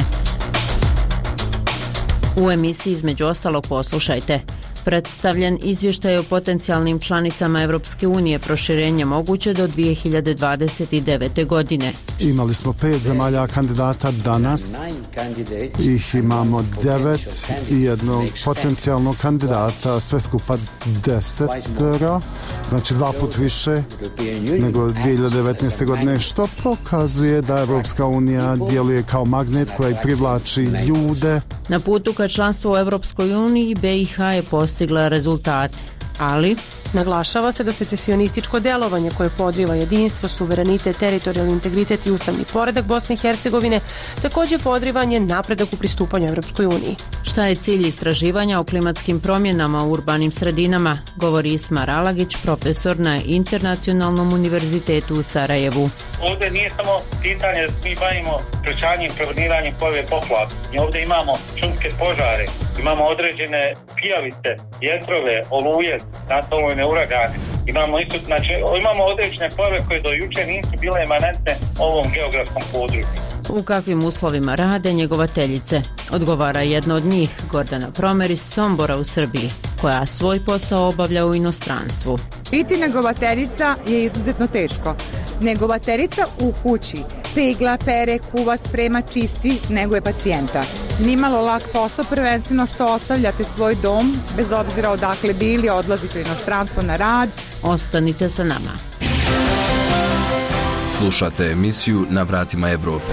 Speaker 15: U emisiji između ostalog poslušajte. Predstavljen izvještaj o potencijalnim članicama Evropske unije, proširenje moguće do dvije hiljade dvadeset devete. godine.
Speaker 16: Imali smo pet zemalja kandidata danas, ih imamo devet i jednog potencijalnog kandidata, sve skupa desetero, znači dva put više nego dvije hiljade devetnaeste. godine, što pokazuje da Evropska unija djeluje kao magnet koja privlači ljude.
Speaker 15: Na putu ka članstvu u Evropskoj uniji B i H je postigla rezultate, ali
Speaker 26: naglašava se da secesionističko delovanje koje podriva jedinstvo, suverenitet, teritorijalni integritet i ustavni poredak Bosne i Hercegovine također podrivanje napredak u pristupanju Evropskoj uniji.
Speaker 15: Šta je cilj istraživanja o klimatskim promjenama u urbanim sredinama, govori Ismar Alagić, profesor na Internacionalnom univerzitetu u Sarajevu.
Speaker 17: Ovdje nije samo pitanje da mi bavimo sprečavanjem i preveniranjem pojave poplava. Mi ovdje imamo šumske požare, imamo određene pijavice, vjetrove, oluje, nasolujne uragane. Imamo isto, znači, imamo određene pojave koje do juče nisu bile emanentne ovom geografskom području.
Speaker 15: U kakvim uslovima rade njegovateljice? Odgovara jedna od njih, Gordana Promer iz Sombora u Srbiji, koja svoj posao obavlja u inostranstvu.
Speaker 18: Biti njegovateljica je izuzetno teško. Njegovateljica u kući pegla, pere, kuva, sprema, čisti, nego je pacijenta. Nimalo lak posao, prvenstveno što ostavljate svoj dom, bez obzira odakle bili, odlazite u inostranstvo na rad.
Speaker 15: Ostanite sa nama.
Speaker 14: Slušate emisiju Na vratima Evrope.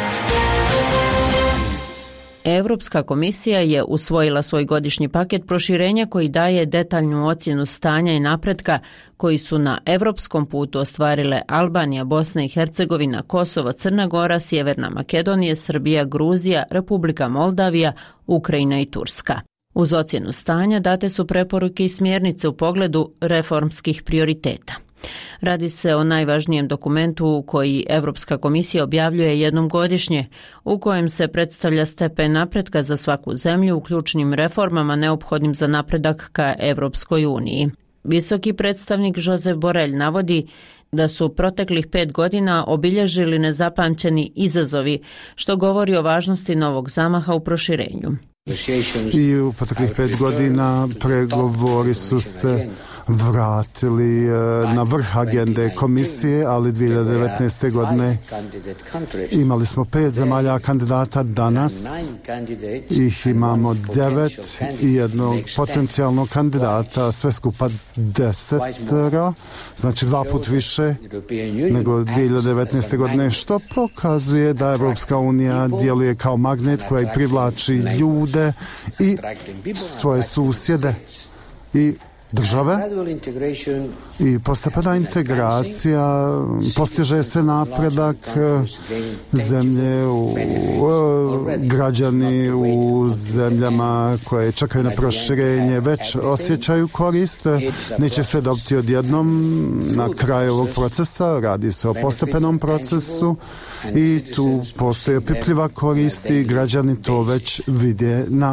Speaker 15: Europska komisija je usvojila svoj godišnji paket proširenja koji daje detaljnu ocjenu stanja i napretka koji su na evropskom putu ostvarile Albanija, Bosna i Hercegovina, Kosovo, Crna Gora, Sjeverna Makedonija, Srbija, Gruzija, Republika Moldavija, Ukrajina i Turska. Uz ocjenu stanja date su preporuke i smjernice u pogledu reformskih prioriteta. Radi se o najvažnijem dokumentu koji Evropska komisija objavljuje jednom godišnje, u kojem se predstavlja stepen napretka za svaku zemlju u ključnim reformama neophodnim za napredak ka Evropskoj uniji. Visoki predstavnik Josep Borrell navodi da su proteklih pet godina obilježili nezapamćeni izazovi, što govori o važnosti novog zamaha u proširenju.
Speaker 16: I u proteklih pet godina pregovori su se vratili na vrh agende komisije, ali dvije hiljade devetnaeste. godine imali smo pet zemalja kandidata danas, ih imamo devet i jednog potencijalnog kandidata, sve skupa desetero, znači dva put više nego dvije hiljade devetnaeste. godine, što pokazuje da Evropska unija djeluje kao magnet koja privlači ljude i svoje susjede i države i postepena integracija, postiže se napredak zemlje, u, građani u zemljama koje čekaju na proširenje već osjećaju korist, neće sve dobiti odjednom na kraju ovog procesa, radi se o postepenom procesu i tu postoji opipljiva korist i građani to već vide na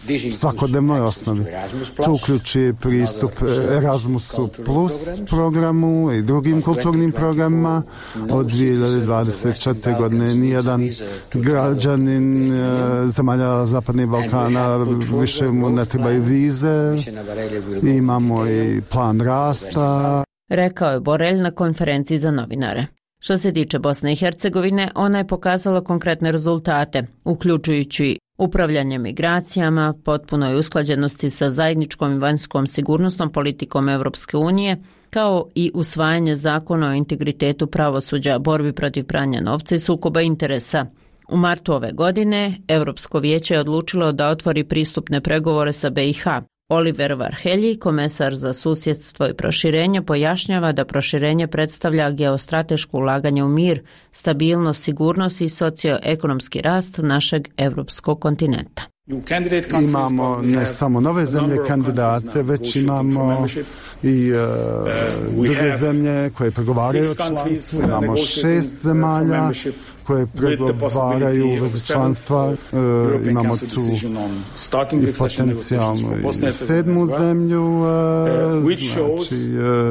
Speaker 16: svakodnevnoj osnovi. To uključuje pristup Erasmusu plus programu i drugim kulturnim programima. Od dvije hiljade dvadeset četvrte. godine nijedan građanin zemalja Zapadnih Balkana više mu ne trebaju vize. Imamo i plan rasta.
Speaker 15: Rekao je Borelj na konferenciji za novinare. Što se tiče Bosne i Hercegovine, ona je pokazala konkretne rezultate, uključujući upravljanje migracijama, potpunoj usklađenosti sa zajedničkom i vanjskom sigurnosnom politikom Evropske unije, kao i usvajanje zakona o integritetu pravosuđa, borbi protiv pranja novca i sukoba interesa. U martu ove godine Evropsko vijeće je odlučilo da otvori pristupne pregovore sa B i H. Oliver Varhelji, komesar za susjedstvo i proširenje, pojašnjava da proširenje predstavlja geostrateško ulaganje u mir, stabilnost, sigurnost i socioekonomski rast našeg evropskog kontinenta.
Speaker 16: Imamo ne samo nove zemlje kandidate, već imamo i uh, druge zemlje koje pregovaraju o članstvu. Imamo šest zemalja koje pregovaraju u vezi članstva. Uh, imamo tu i potencijalnu i sedmu zemlju. Uh, znači,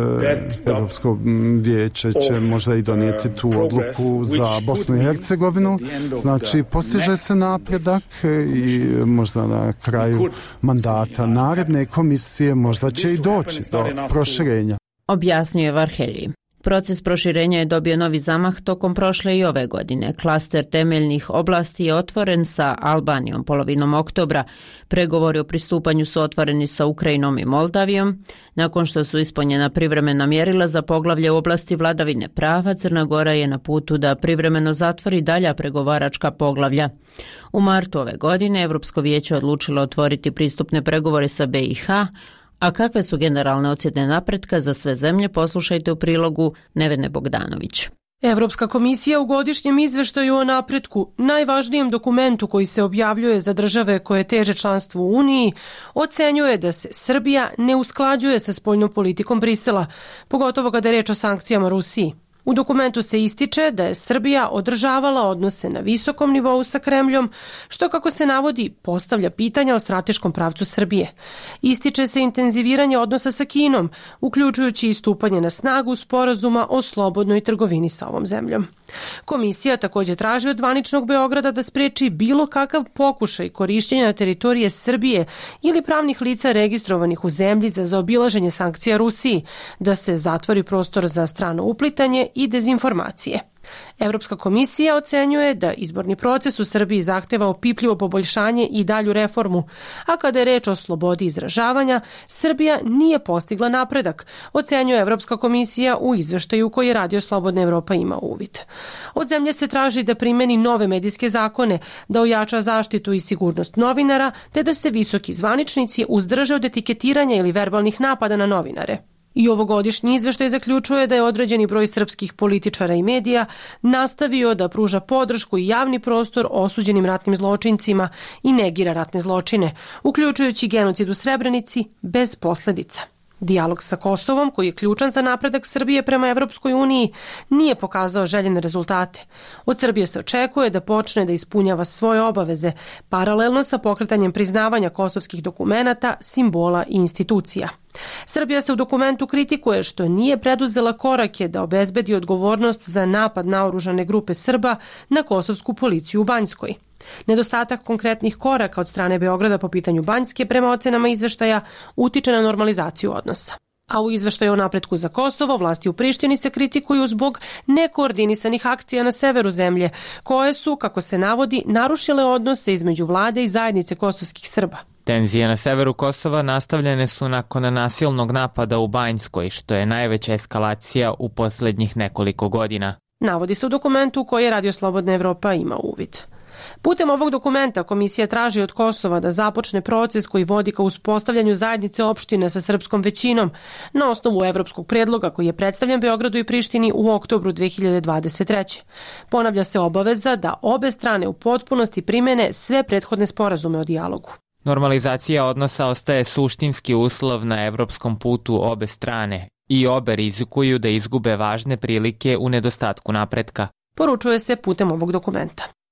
Speaker 16: uh, Evropsko vijeće će možda i donijeti tu odluku za Bosnu i Hercegovinu. Znači, postiže se napredak i možda na kraju mandata naredne komisije možda će i doći do proširenja.
Speaker 15: Objasnio je Varhelji. Proces proširenja je dobio novi zamah tokom prošle i ove godine. Klaster temeljnih oblasti je otvoren sa Albanijom polovinom oktobra. Pregovori o pristupanju su otvoreni sa Ukrajinom i Moldavijom. Nakon što su ispunjena privremena mjerila za poglavlje u oblasti vladavine prava, Crna Gora je na putu da privremeno zatvori dalja pregovaračka poglavlja. U martu ove godine Evropsko vijeće odlučilo otvoriti pristupne pregovore sa B i H, a kakve su generalne ocjene napretka za sve zemlje, poslušajte u prilogu Nevene Bogdanović.
Speaker 26: Evropska komisija u godišnjem izveštaju o napretku, najvažnijem dokumentu koji se objavljuje za države koje teže članstvu u Uniji, ocenjuje da se Srbija ne usklađuje sa spoljnom politikom Brisela, pogotovo kada je reč o sankcijama Rusiji. U dokumentu se ističe da je Srbija održavala odnose na visokom nivou sa Kremljom, što, kako se navodi, postavlja pitanja o strateškom pravcu Srbije. Ističe se intenziviranje odnosa sa Kinom, uključujući i stupanje na snagu sporazuma o slobodnoj trgovini sa ovom zemljom. Komisija također traži od zvaničnog Beograda da spreči bilo kakav pokušaj korišćenja teritorije Srbije ili pravnih lica registrovanih u zemlji za zaobilaženje sankcija Rusiji, da se zatvori prostor za strano uplitanje i dezinformacije. Evropska komisija ocenjuje da izborni proces u Srbiji zahteva opipljivo poboljšanje i dalju reformu, a kada je reč o slobodi izražavanja, Srbija nije postigla napredak, ocenjuje Evropska komisija u izveštaju koji je Radio Slobodna Evropa ima uvid. Od zemlje se traži da primeni nove medijske zakone, da ojača zaštitu i sigurnost novinara, te da se visoki zvaničnici uzdrže od etiketiranja ili verbalnih napada na novinare. I ovogodišnji izveštaj zaključuje da je određeni broj srpskih političara i medija nastavio da pruža podršku i javni prostor osuđenim ratnim zločincima i negira ratne zločine, uključujući genocid u Srebrenici bez posledica. Dijalog sa Kosovom, koji je ključan za napredak Srbije prema Evropskoj uniji, nije pokazao željene rezultate. Od Srbije se očekuje da počne da ispunjava svoje obaveze, paralelno sa pokretanjem priznavanja kosovskih dokumenata, simbola i institucija. Srbija se u dokumentu kritikuje što nije preduzela korake da obezbedi odgovornost za napad naoružane grupe Srba na kosovsku policiju u Banjskoj. Nedostatak konkretnih koraka od strane Beograda po pitanju Banjske prema ocenama izveštaja utiče na normalizaciju odnosa. A u izveštaju o napretku za Kosovo, vlasti u Prištini se kritikuju zbog nekoordinisanih akcija na severu zemlje, koje su, kako se navodi, narušile odnose između vlade i zajednice kosovskih Srba.
Speaker 7: Tenzije na severu Kosova nastavljene su nakon nasilnog napada u Banjskoj, što je najveća eskalacija u posljednjih nekoliko godina.
Speaker 26: Navodi se u dokumentu koji je Radio Slobodna Evropa ima uvid. Putem ovog dokumenta komisija traži od Kosova da započne proces koji vodi ka uspostavljanju zajednice opštine sa srpskom većinom na osnovu evropskog predloga koji je predstavljen Beogradu i Prištini u oktobru dve hiljade dvadeset treće. Ponavlja se obaveza da obe strane u potpunosti primene sve prethodne sporazume o dijalogu.
Speaker 7: Normalizacija odnosa ostaje suštinski uslov na evropskom putu obe strane i obe rizikuju da izgube važne prilike u nedostatku napretka.
Speaker 26: Poručuje se putem ovog dokumenta.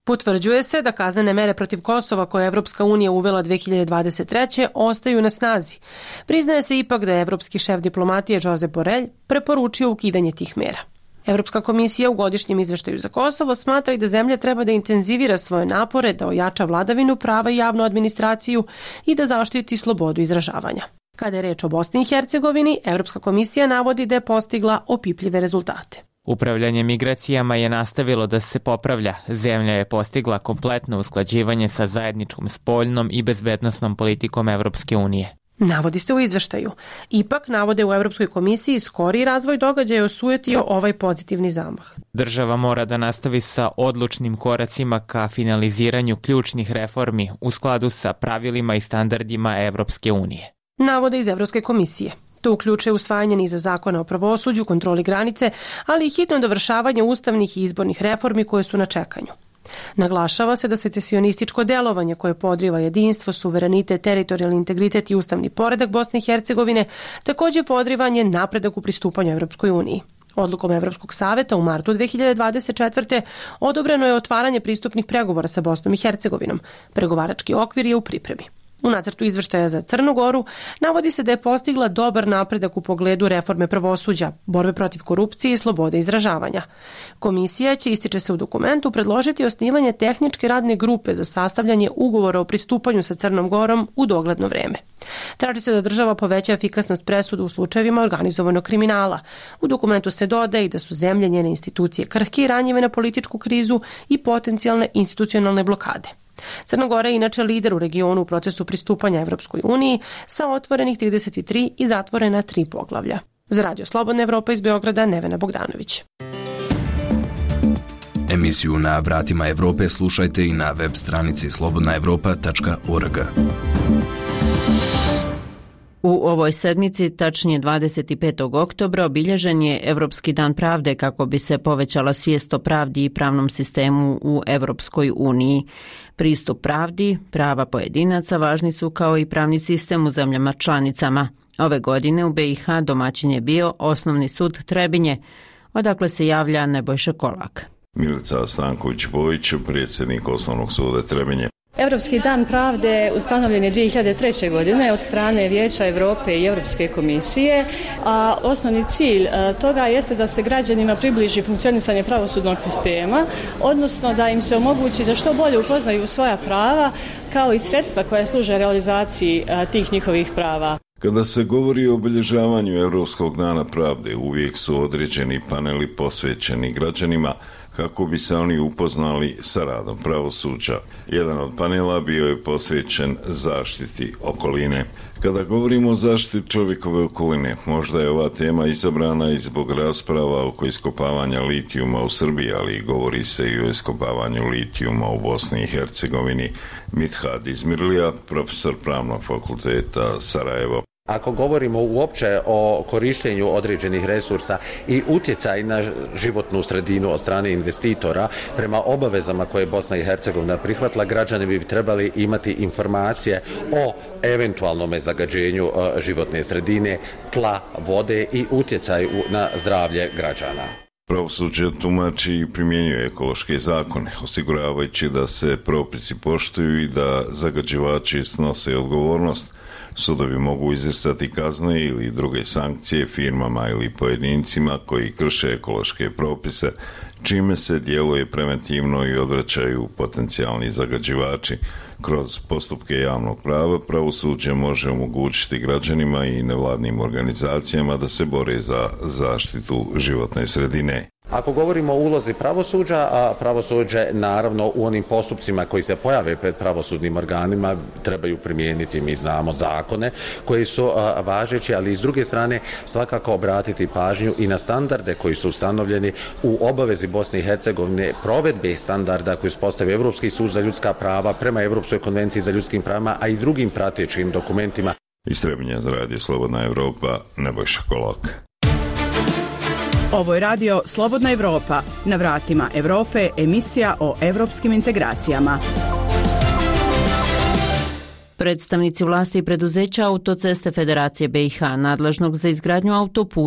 Speaker 26: Potvrđuje se da kaznene mere protiv Kosova koje je Evropska unija uvela dve hiljade dvadeset treće ostaju na snazi. Priznaje se ipak da je evropski šef diplomatije Josep Borrell preporučio ukidanje tih mera. Evropska komisija u godišnjem izveštaju za Kosovo smatra i da zemlja treba da intenzivira svoje napore, da ojača vladavinu prava i javnu administraciju i da zaštiti slobodu izražavanja. Kada je reč o Bosni i Hercegovini, Evropska komisija navodi da je postigla opipljive rezultate.
Speaker 7: Upravljanje migracijama je nastavilo da se popravlja. Zemlja je postigla kompletno usklađivanje sa zajedničkom spoljnom i bezbednosnom politikom Evropske unije.
Speaker 26: Navodi se u izveštaju. Ipak, navode u Evropskoj komisiji, skoriji razvoj događaja osujetio ovaj pozitivni zamah.
Speaker 7: Država mora da nastavi sa odlučnim koracima ka finaliziranju ključnih reformi u skladu sa pravilima i standardima Evropske unije.
Speaker 26: Navode iz Evropske komisije. To uključuje usvajanje niza zakona o pravosuđu, kontroli granice, ali i hitno dovršavanje ustavnih i izbornih reformi koje su na čekanju. Naglašava se da secesionističko delovanje koje podriva jedinstvo, suverenitet, teritorijalni integritet i ustavni poredak Bosne i Hercegovine također podrivanje napredak u pristupanju Evropskoj uniji. Odlukom Evropskog saveta u martu dve hiljade dvadeset četvrte odobreno je otvaranje pristupnih pregovora sa Bosnom i Hercegovinom. Pregovarački okvir je u pripremi. U nacrtu izveštaja za Crnu Goru navodi se da je postigla dobar napredak u pogledu reforme pravosuđa, borbe protiv korupcije i slobode izražavanja. Komisija će, ističe se u dokumentu, predložiti osnivanje tehničke radne grupe za sastavljanje ugovora o pristupanju sa Crnom Gorom u dogledno vreme. Traži se da država poveća efikasnost presuda u slučajevima organizovanog kriminala. U dokumentu se dodaje i da su zemlje, njene institucije krhke i ranjive na političku krizu i potencijalne institucionalne blokade. Crna Gora je inače lider u regionu u procesu pristupanja Evropskoj uniji sa otvorenih trideset tri i zatvorena tri poglavlja. Za Radio Slobodna Evropa iz Beograda, Nevena Bogdanović.
Speaker 14: Emisiju Na vratima Evrope slušajte i na web stranici slobodna evropa tačka org.
Speaker 15: U ovoj sedmici, tačnije dvadeset petog oktobra, obilježen je Evropski dan pravde kako bi se povećala svijest o pravdi i pravnom sistemu u Evropskoj uniji. Pristup pravdi, prava pojedinaca važni su kao i pravni sistem u zemljama članicama. Ove godine u be i ha domaćin je bio Osnovni sud Trebinje, odakle se javlja Nebojša Kolak.
Speaker 19: Milica Stanković-Bojić, predsjednik Osnovnog suda Trebinje.
Speaker 20: Evropski dan pravde ustanovljen je dvije hiljade treće. godine od strane Vijeća Europe i Europske komisije, a osnovni cilj toga jeste da se građanima približi funkcionisanje pravosudnog sistema, odnosno da im se omogući da što bolje upoznaju svoja prava kao i sredstva koja služe realizaciji tih njihovih prava.
Speaker 19: Kada se govori o obilježavanju Evropskog dana pravde, uvijek su određeni paneli posvećeni građanima kako bi se oni upoznali sa radom pravosuđa. Jedan od panela bio je posvećen zaštiti okoline. Kada govorimo o zaštiti čovjekove okoline, možda je ova tema izabrana i zbog rasprava oko iskopavanja litijuma u Srbiji, ali govori se i o iskopavanju litijuma u Bosni i Hercegovini. Mithad Izmirlija, profesor Pravnog fakulteta Sarajevo.
Speaker 21: Ako govorimo uopće o korištenju određenih resursa i utjecaj na životnu sredinu od strane investitora, prema obavezama koje je Bosna i Hercegovina prihvatila, građani bi trebali imati informacije o eventualnom zagađenju životne sredine, tla, vode i utjecaj na zdravlje građana.
Speaker 19: Pravosuđe tumači i primjenjuje ekološke zakone, osiguravajući da se propisi poštuju i da zagađivači snose odgovornost. Sudovi mogu izricati kazne ili druge sankcije firmama ili pojedincima koji krše ekološke propise, čime se djeluje preventivno i odvraćaju potencijalni zagađivači. Kroz postupke javnog prava pravosuđe može omogućiti građanima i nevladnim organizacijama da se bore za zaštitu životne sredine.
Speaker 21: Ako govorimo o ulozi pravosuđa, a pravosuđe naravno u onim postupcima koji se pojave pred pravosudnim organima trebaju primijeniti, mi znamo, zakone koji su a, važeći, ali s druge strane svakako obratiti pažnju i na standarde koji su ustanovljeni u obavezi Bosne i Hercegovine provedbe standarda koji uspostavio Evropski sud za ljudska prava prema Evropskoj konvenciji za ljudskim pravima, a i drugim pratećim dokumentima.
Speaker 19: Iz Trebinja za Radio Slobodna Evropa, Nebojša Kolak.
Speaker 22: Ovo je radio Slobodna Evropa. Na vratima Evrope, emisija o evropskim integracijama.
Speaker 15: Predstavnici vlasti i preduzeća Autoceste Federacije be i ha, nadležnog za izgradnju autoputa,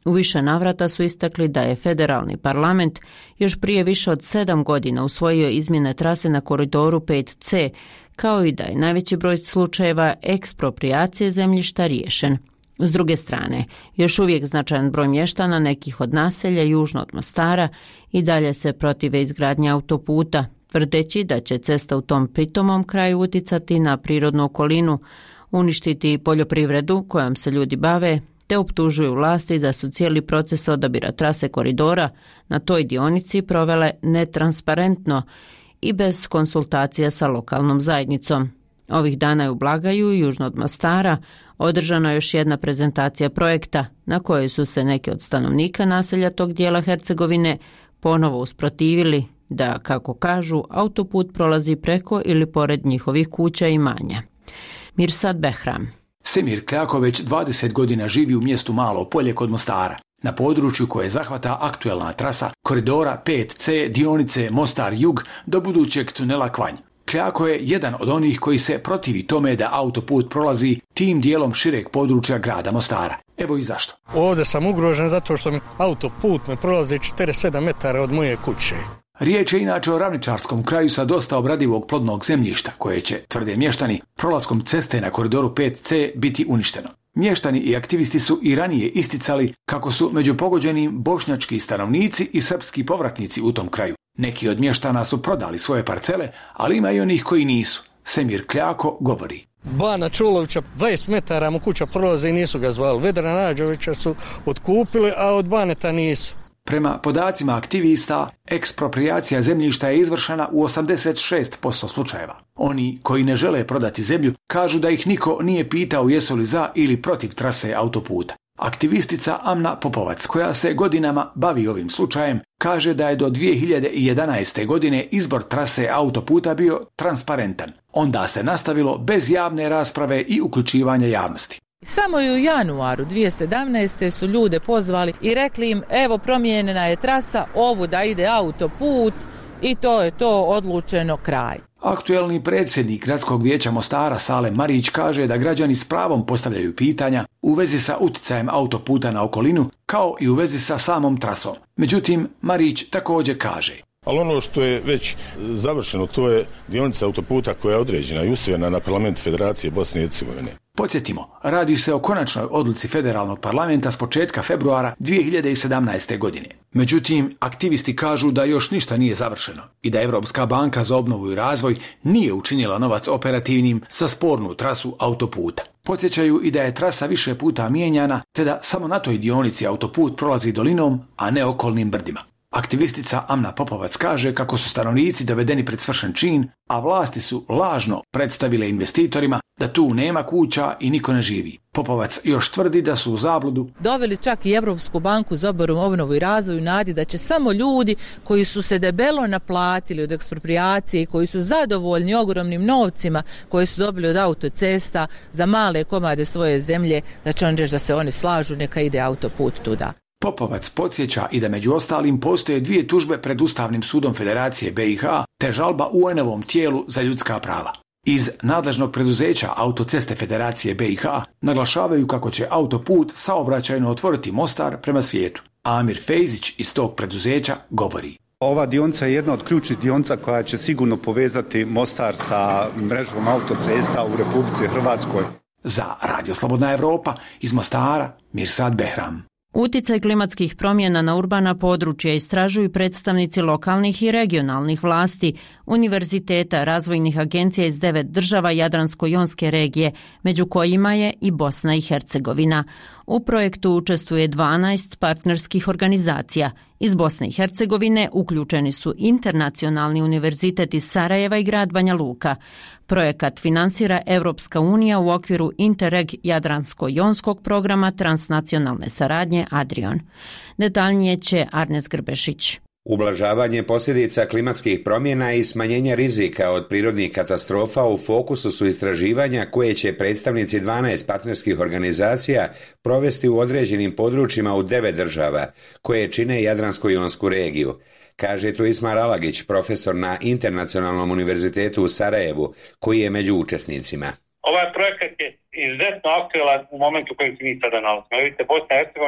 Speaker 15: U više navrata su istakli da je federalni parlament još prije više od sedam godina usvojio izmjene trase na koridoru pet ce, kao i da je najveći broj slučajeva eksproprijacije zemljišta riješen. S druge strane, još uvijek značajan broj mještana nekih od naselja južno od Mostara i dalje se protive izgradnje autoputa, tvrdeći da će cesta u tom pitomom kraju uticati na prirodnu okolinu, uništiti poljoprivredu kojom se ljudi bave, te optužuju vlasti da su cijeli proces odabira trase koridora na toj dionici provele netransparentno i bez konsultacija sa lokalnom zajednicom. Ovih dana je u Blagaju, južno od Mostara, održana još jedna prezentacija projekta na kojoj su se neki od stanovnika naselja tog dijela Hercegovine ponovo usprotivili da, kako kažu, autoput prolazi preko ili pored njihovih kuća i imanja. Mirsad Behram.
Speaker 10: Semir Kljako već dvadeset godina živi u mjestu Malo Polje kod Mostara, na području koje zahvata aktuelna trasa koridora pet ce dionice Mostar-Jug do budućeg tunela Kvanj. Kljako je jedan od onih koji se protivi tome da autoput prolazi tim dijelom šireg područja grada Mostara. Evo i zašto.
Speaker 2: Ovdje sam ugrožen zato što mi autoput me prolazi četrdeset sedam metara od moje kuće.
Speaker 10: Riječ je inače o ravničarskom kraju sa dosta obradivog plodnog zemljišta, koje će, tvrde mještani, prolaskom ceste na koridoru pet ce biti uništeno. Mještani i aktivisti su i ranije isticali kako su među pogođenim bošnjački stanovnici i srpski povratnici u tom kraju. Neki od mještana su prodali svoje parcele, ali ima i onih koji nisu. Semir Kljako govori.
Speaker 2: Bana Čulovića dvadeset metara mu kuća prolaze i nisu ga zvali. Vedrana Nađovića su otkupili, a od Baneta nisu.
Speaker 10: Prema podacima aktivista, eksproprijacija zemljišta je izvršena u osamdeset šest posto slučajeva. Oni koji ne žele prodati zemlju kažu da ih niko nije pitao jesu li za ili protiv trase autoputa. Aktivistica Amna Popovac, koja se godinama bavi ovim slučajem, kaže da je do dvije hiljade jedanaeste. godine izbor trase autoputa bio transparentan. Onda se nastavilo bez javne rasprave i uključivanja javnosti.
Speaker 3: Samo u januaru dvije hiljade sedamnaeste. su ljude pozvali i rekli im evo promijenjena je trasa, ovu da ide autoput i to je to, odlučeno, kraj.
Speaker 10: Aktuelni predsjednik Gradskog vijeća Mostara Salem Marić kaže da građani s pravom postavljaju pitanja u vezi sa utjecajem autoputa na okolinu kao i u vezi sa samom trasom. Međutim, Marić također kaže.
Speaker 5: Ali ono što je već završeno, to je dionica autoputa koja je određena i usvojena na parlament Federacije Bosne i Hercegovine.
Speaker 10: Podsjetimo, radi se o konačnoj odluci federalnog parlamenta s početka februara dvije hiljade sedamnaeste. godine. Međutim, aktivisti kažu da još ništa nije završeno i da Europska banka za obnovu i razvoj nije učinila novac operativnim za spornu trasu autoputa. Podsjećaju i da je trasa više puta mijenjana, te da samo na toj dionici autoput prolazi dolinom, a ne okolnim brdima. Aktivistica Amna Popovac kaže kako su stanovnici dovedeni pred svršen čin, a vlasti su lažno predstavile investitorima da tu nema kuća i niko ne živi. Popovac još tvrdi da su u zabludu
Speaker 3: doveli čak i Europsku banku za obnovu i razvoj u nadi da će samo ljudi koji su se debelo naplatili od eksproprijacije i koji su zadovoljni ogromnim novcima koje su dobili od autocesta za male komade svoje zemlje, da će on reći da se oni slažu, neka ide autoput tuda.
Speaker 10: Popovac podsjeća i da među ostalim postoje dvije tužbe pred Ustavnim sudom Federacije be i ha te žalba u U N-ovom tijelu za ljudska prava. Iz nadležnog preduzeća Autoceste Federacije be i ha naglašavaju kako će autoput saobraćajno otvoriti Mostar prema svijetu. Amir Fejzić iz tog preduzeća govori.
Speaker 23: Ova dionica je jedna od ključnih dionica koja će sigurno povezati Mostar sa mrežom autocesta u Republici Hrvatskoj.
Speaker 10: Za Radio Slobodna Evropa iz Mostara, Mirsad Behram.
Speaker 15: Uticaj klimatskih promjena na urbana područja istražuju predstavnici lokalnih i regionalnih vlasti, univerziteta, razvojnih agencija iz devet država Jadransko-jonske regije, među kojima je i Bosna i Hercegovina. U projektu učestvuje dvanaest partnerskih organizacija. Iz Bosne i Hercegovine uključeni su Internacionalni univerzitet iz Sarajeva i grad Banja Luka. Projekat finansira Europska unija u okviru Interreg Jadransko-jonskog programa transnacionalne saradnje Adrion. Detaljnije će Arnes Grbešić.
Speaker 24: Ublažavanje posljedica klimatskih promjena i smanjenje rizika od prirodnih katastrofa u fokusu su istraživanja koje će predstavnici dvanaest partnerskih organizacija provesti u određenim područjima u devet država, koje čine Jadransko-jonsku regiju, kaže Tuismar Alagić, profesor na Internacionalnom univerzitetu u Sarajevu, koji je među učesnicima.
Speaker 17: Ovaj projekat je izuzetno aktualan u momentu koji se mi sada nalazimo. Vidite, Bosna i Hercegovina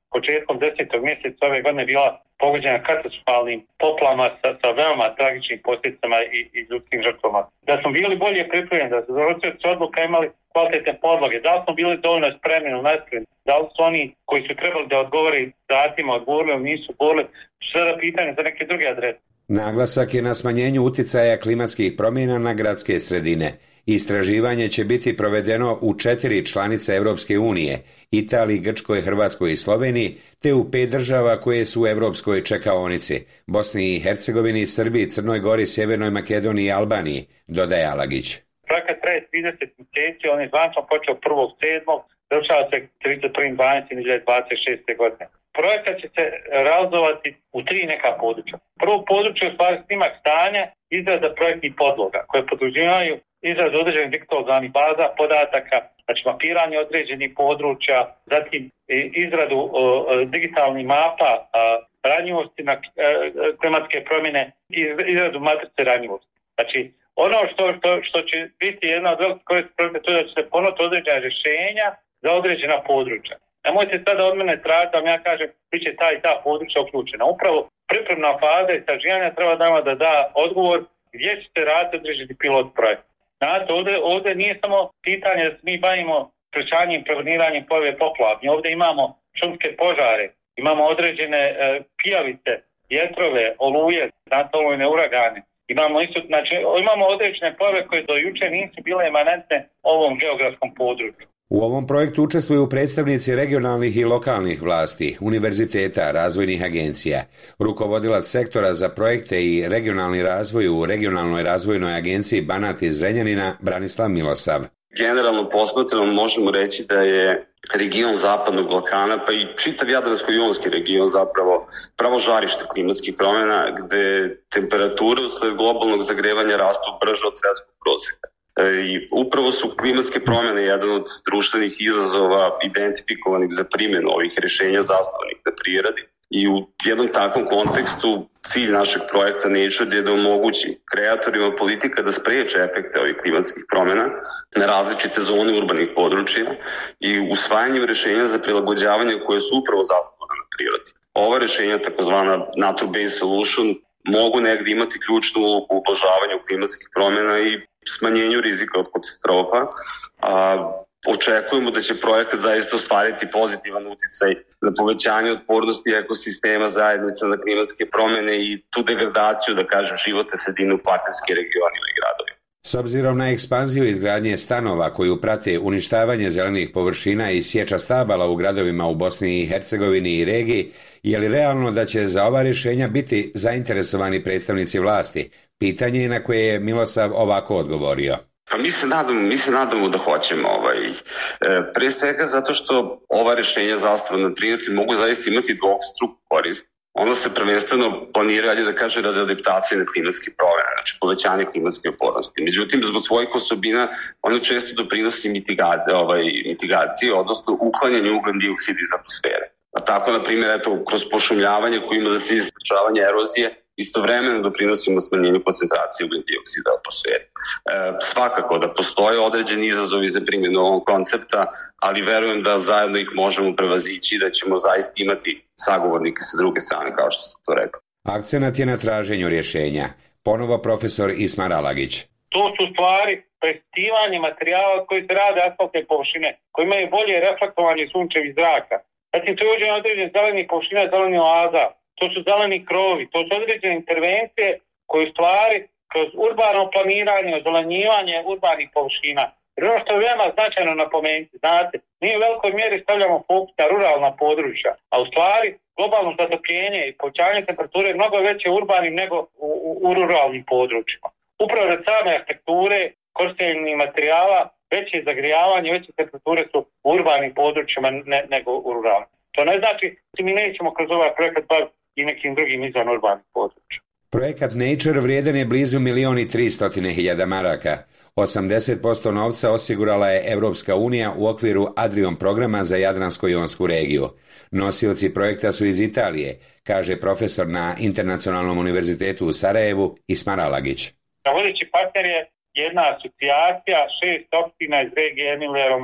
Speaker 17: početkom desetog mjeseca ove godine bila pogođena katastrofalnim poplama sa, sa veoma tragičnim posljedicama i, i ljudskim žrtvama. Da smo bili bolje pripremljeni, da su donosioci odluka imali kvalitetne podloge, da li smo bili dovoljno spremni u naspremni, da li su oni koji su trebali da odgovore datima odgovorili, nisu odgovorili, sve da pitanje za neke druge adrese.
Speaker 24: Naglasak je na smanjenju uticaja klimatskih promjena na gradske sredine. Istraživanje će biti provedeno u četiri članice Europske unije, Italiji, Grčkoj, Hrvatskoj i Sloveniji, te u pet država koje su u europskoj čekaonici, Bosni i Hercegovini, Srbiji, Crnoj Gori, Sjevernoj Makedoniji i Albaniji, dodaje Alagić.
Speaker 17: Projekat traje trideset mjeseci, on je zvanično počeo prvog sedmog završava se trideset prvog dvanaestog dvadeset šeste. godine. Projekat će se realizovati u tri neka područja. Prvo područje je u stvari snimak stanja, izrada projektnih podloga koje podrazumijevaju izradu određenih digitalnih baza podataka, znači mapiranje određenih područja, zatim izradu o, digitalnih mapa a, ranjivosti na a, klimatske promjene i izradu matrice ranjivosti. Znači, ono što, što, što će biti jedna od velikih koristi projekta to je da će se ponuti određena rješenja za određena područja. Nemojte sada od mene tražiti da vam ja kažem bit će ta i ta područja uključena. Upravo pripremna faza istraživanja treba da da da odgovor gdje ćete raditi određeni pilot projekt. Znate, ovdje, ovdje nije samo pitanje da se mi bavimo sprečavanjem i preveniranjem pojave poplava. Mi ovdje imamo šumske požare, imamo određene e, pijavice, vjetrove, oluje, znate, olujne uragane. Imamo isto, znači, imamo određene pojave koje do jučer nisu bile emanentne ovom geografskom području.
Speaker 24: U ovom projektu učestvuju predstavnici regionalnih i lokalnih vlasti, univerziteta, razvojnih agencija. Rukovodilac sektora za projekte i regionalni razvoj u regionalnoj razvojnoj agenciji Banat iz Zrenjanina, Branislav Milosav.
Speaker 4: Generalno posmatrano možemo reći da je region Zapadnog Balkana, pa i čitav Jadransko-jonski region zapravo pravo žarište klimatskih promjena, gde temperature usled globalnog zagrevanja rastu brže od svjetskog prosjeka. I upravo su klimatske promjene jedan od društvenih izazova identifikovanih za primjenu ovih rješenja zasnovanih na prirodi. I u jednom takvom kontekstu cilj našeg projekta Nature je da omogući kreatorima politika da spriječe efekte ovih klimatskih promjena na različite zone urbanih područja i usvajanjem rješenja za prilagođavanje koje su upravo zasnovane na prirodi. Ova rješenja, takozvana nature-based solution, mogu negdje imati ključnu ulogu u ublažavanju klimatskih promjena i smanjenju rizika od katastrofa. A, očekujemo da će projekat zaista ostvariti pozitivan uticaj na povećanje otpornosti ekosistema zajednica na klimatske promjene i tu degradaciju, da kažem, životne sredine u partnerskim regionima i gradovima.
Speaker 24: S obzirom na ekspanziju izgradnje stanova koju prate uništavanje zelenih površina i sječa stabala u gradovima u Bosni i Hercegovini i regiji, je li realno da će za ova rješenja biti zainteresovani predstavnici vlasti? Pitanje je na koje je Milosav ovako odgovorio.
Speaker 4: Pa mi se nadamo, mi se nadamo da hoćemo. Ovaj, e, pre svega zato što ova rješenja zasnovana na prirodi mogu zaista imati dvostruku korist. Ono se prvenstveno planira, ali da kaže, radi adaptacije na klimatske promjene, znači povećanje klimatske otpornosti. Međutim, zbog svojih osobina, ono često doprinosi mitigacije, ovaj, mitigacije, odnosno uklanjanju ugljen dioksida iz atmosfere. A tako, na primjer, eto, kroz pošumljavanje koji ima za cilj sprečavanje erozije, istovremeno doprinosimo smanjenju koncentracije ugljen dioksida u atmosferi. E, svakako da postoje određeni izazovi za primjenu ovog koncepta, ali verujem da zajedno ih možemo prevazići i da ćemo zaista imati sagovornike sa druge strane, kao što ste to rekli.
Speaker 24: Akcenat je na traženju rješenja. Ponovo profesor Ismar Alagić.
Speaker 17: To su stvari preispitivanje materijala koji se rade asfaltne površine, koji imaju bolje reflektovanje sunčevih zraka. Zatim to je uđeno određen zeleni površina, zeleni oaza. To su zeleni krovi, to su određene intervencije koje stvari kroz urbano planiranje, ozelenjivanje urbanih površina. Jer ono što je veoma značajno napomenuti, znate, mi u velikoj mjeri stavljamo fokus na ruralna područja, a u stvari globalno zatopljenje i povećanje temperature je mnogo veće u urbanim nego u, u, u ruralnim područjima. Upravo od same arhitekture, korištenja materijala, veće zagrijavanje, veće temperature su u urbanim područjima ne, nego u ruralnim. To ne znači da mi nećemo kroz ovaj projekat baviti i nekim drugim izvan urbanih područja.
Speaker 24: Projekat Nature vrijedan je blizu milion i tristotine hiljada maraka. osamdeset posto novca osigurala je Evropska unija u okviru Adrion programa za Jadransko-jonsku regiju. Nosioci projekta su iz Italije, kaže profesor na Internacionalnom univerzitetu u Sarajevu Ismar Alagić.
Speaker 17: Vodeći partner je jedna asocijacija šest opština iz regije Emilije Romanje.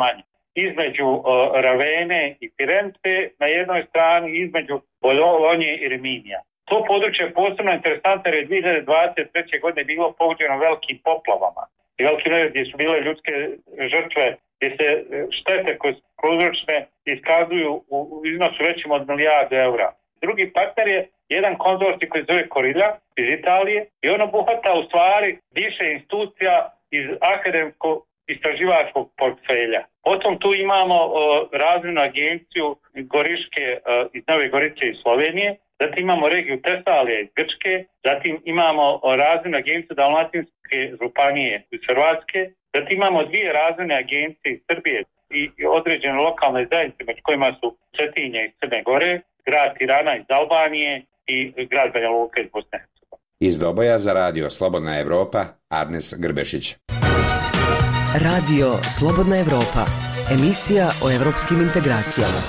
Speaker 17: između uh, Ravene i Firence na jednoj strani, između Bolonje i Riminija. To područje je posebno interesantno jer je dvije hiljade dvadeset treće. godine bilo pogođeno velikim poplavama i velikim gdje su bile ljudske žrtve, gdje se štete koje su prouzročene iskazuju u iznosu većim od milijardu eura. Drugi partner je jedan konzorcij koji se zove Korilja iz Italije i on obuhvata u stvari više institucija iz akademskog istraživačkog portfelja. Potom tu imamo o, razvojnu agenciju Goriške o, iz Nove Gorice iz Slovenije, zatim imamo regiju Tesalija iz Grčke, zatim imamo o, razvojnu agenciju Dalmatinske županije iz Hrvatske, zatim imamo dvije razvojne agencije iz Srbije i, i određene lokalne zajednice, među kojima su Cetinje iz Crne Gore, grad Tirana iz Albanije i grad Banja Luka iz Bosne.
Speaker 24: Iz Doboja za radio Slobodna Evropa, Arnes Grbešić.
Speaker 1: Radio Slobodna Evropa, emisija o evropskim integracijama.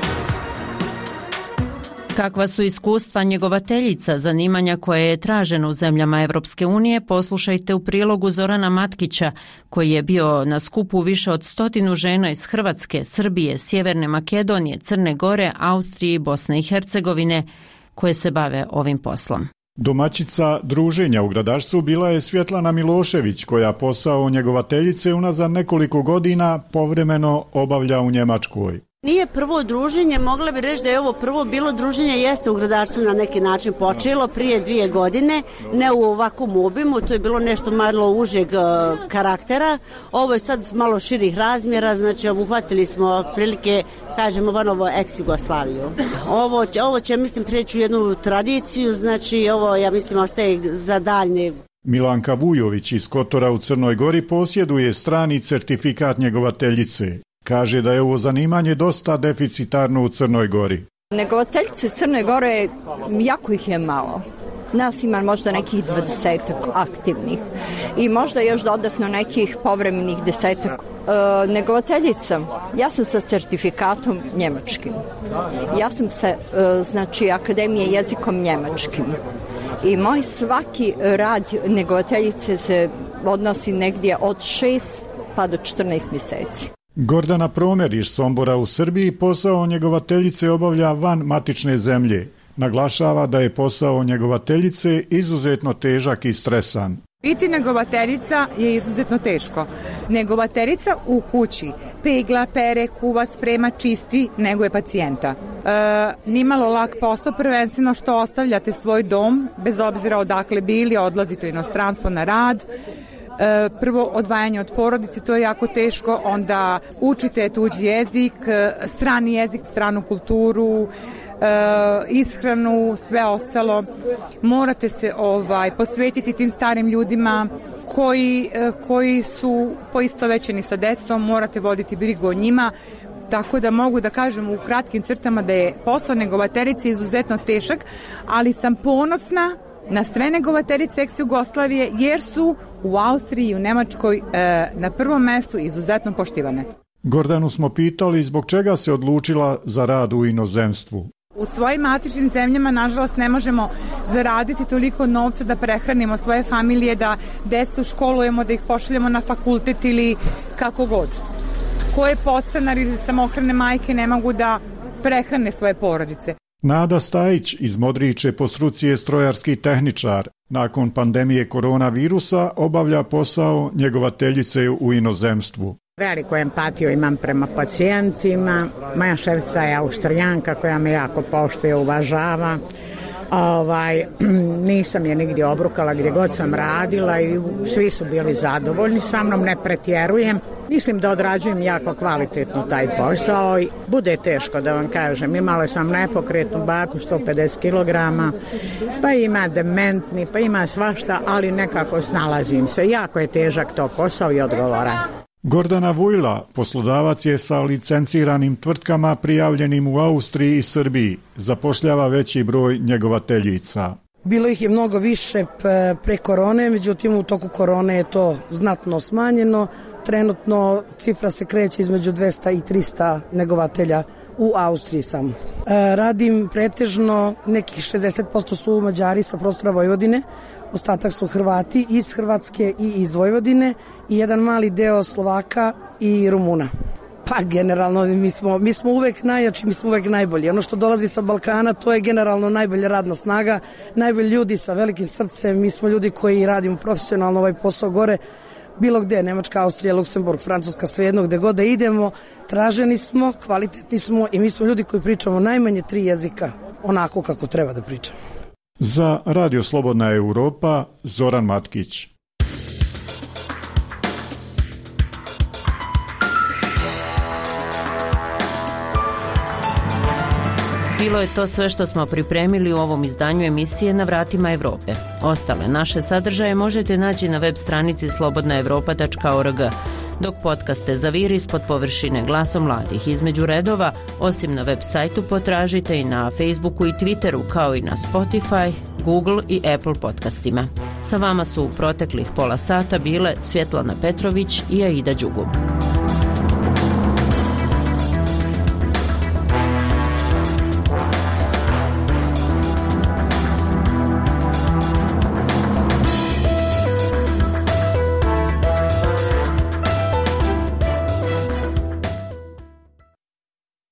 Speaker 15: Kakva su iskustva njegovateljica, zanimanja koje je traženo u zemljama Evropske unije, poslušajte u prilogu Zorana Matkića, koji je bio na skupu više od stotinu žena iz Hrvatske, Srbije, Sjeverne Makedonije, Crne Gore, Austrije i Bosne i Hercegovine, koje se bave ovim poslom.
Speaker 6: Domaćica druženja u Gradašcu bila je Svjetlana Milošević, koja posao njegovateljice unazad nekoliko godina povremeno obavlja u Njemačkoj.
Speaker 9: Nije prvo druženje, mogla bi reći da je ovo prvo bilo druženje, jeste u Gradašcu na neki način počelo prije dvije godine, ne u ovakvom obimu, to je bilo nešto malo užeg uh, karaktera, ovo je sad malo širih razmjera, znači obuhvatili smo prilike, kažemo, Vanovo ex-Jugoslaviju. Ovo, ovo će, mislim, prijeći u jednu tradiciju, znači ovo, ja mislim, ostaje za daljne.
Speaker 6: Milanka Vujović iz Kotora u Crnoj Gori posjeduje strani certifikat njegovateljice. Kaže da je ovo zanimanje dosta deficitarno u Crnoj Gori.
Speaker 11: Njegovateljice Crne Gore, jako ih je malo. Nas ima možda nekih dvadesetak aktivnih i možda još dodatno nekih povremenih desetak. E, negovateljica, ja sam sa certifikatom njemačkim. Ja sam sa, e, znači, Akademije jezikom njemačkim. I moj svaki rad negovateljice se odnosi negdje od šest pa do četrnaest mjeseci.
Speaker 6: Gordana Promer iz Sombora u Srbiji posao njegovateljice obavlja van matične zemlje. Naglašava da je posao njegovateljice izuzetno težak i stresan.
Speaker 18: Biti negovateljica je izuzetno teško. Negovateljica u kući pegla, pere, kuva, sprema, čisti, neguje pacijenta. E, nimalo lak posao, prvenstveno što ostavljate svoj dom, bez obzira odakle bili, odlazite u inostranstvo na rad. Prvo odvajanje od porodice, to je jako teško, onda učite tuđi jezik, strani jezik, stranu kulturu, ishranu, sve ostalo. Morate se ovaj posvetiti tim starim ljudima koji, koji su poistovećeni sa decom, morate voditi brigu o njima. Tako da mogu da kažem u kratkim crtama da je posao negovateljice izuzetno težak, ali sam ponosna na sve negovateljice ex-Jugoslavije jer su u Austriji i u Nemačkoj e, na prvom mjestu izuzetno poštivane.
Speaker 6: Gordanu smo pitali zbog čega se odlučila za rad u inozemstvu.
Speaker 18: U svojim matičnim zemljama, nažalost, ne možemo zaraditi toliko novca da prehranimo svoje familije, da decu školujemo, da ih pošaljemo na fakultet ili kako god. Koje podstanar ili samohrane majke ne mogu da prehrane svoje porodice.
Speaker 6: Nada Stajić iz Modriče po struci je strojarski tehničar. Nakon pandemije koronavirusa obavlja posao njegovateljice u inozemstvu.
Speaker 12: Veliku empatiju imam prema pacijentima. Moja šefica je Austrijanka koja me jako poštuje, uvažava. Ovaj, nisam je nigdje obrukala gdje god sam radila i svi su bili zadovoljni sa mnom, ne pretjerujem. Mislim da odrađujem jako kvalitetno taj posao i bude teško da vam kažem. Imala sam nepokretnu baku sto pedeset kilograma, pa ima dementni, pa ima svašta, ali nekako snalazim se. Jako je težak to posao i odgovoran.
Speaker 6: Gordana Vujla, poslodavac je sa licenciranim tvrtkama prijavljenim u Austriji i Srbiji. Zapošljava veći broj njegovateljica.
Speaker 25: Bilo ih je mnogo više pre korone, međutim u toku korone je to znatno smanjeno. Trenutno cifra se kreće između dvesta i trista negovatelja u Austriji samo. Radim pretežno, nekih šezdeset posto su Mađari sa prostora Vojvodine, ostatak su Hrvati iz Hrvatske i iz Vojvodine i jedan mali deo Slovaka i Rumuna. Pa generalno mi smo, mi smo uvek najjači, mi smo uvek najbolji. Ono što dolazi sa Balkana, to je generalno najbolja radna snaga, najbolji ljudi sa velikim srcem, mi smo ljudi koji radimo profesionalno ovaj posao gore, bilo gde, Nemačka, Austrija, Luksemburg, Francuska, svejedno, gde god da idemo, traženi smo, kvalitetni smo i mi smo ljudi koji pričamo najmanje tri jezika, onako kako treba da pričamo.
Speaker 6: Za Radio Slobodna Europa, Zoran Matkić.
Speaker 15: Bilo je to sve što smo pripremili u ovom izdanju emisije Na vratima Evrope. Ostale naše sadržaje možete naći na web stranici slobodna evropa tačka org, dok podcaste Zaviri ispod površine glasom mladih između redova, osim na web sajtu potražite i na Facebooku i Twitteru, kao i na Spotify, Google i Apple podcastima. Sa vama su u proteklih pola sata bile Svjetlana Petrović i Aida Đugub.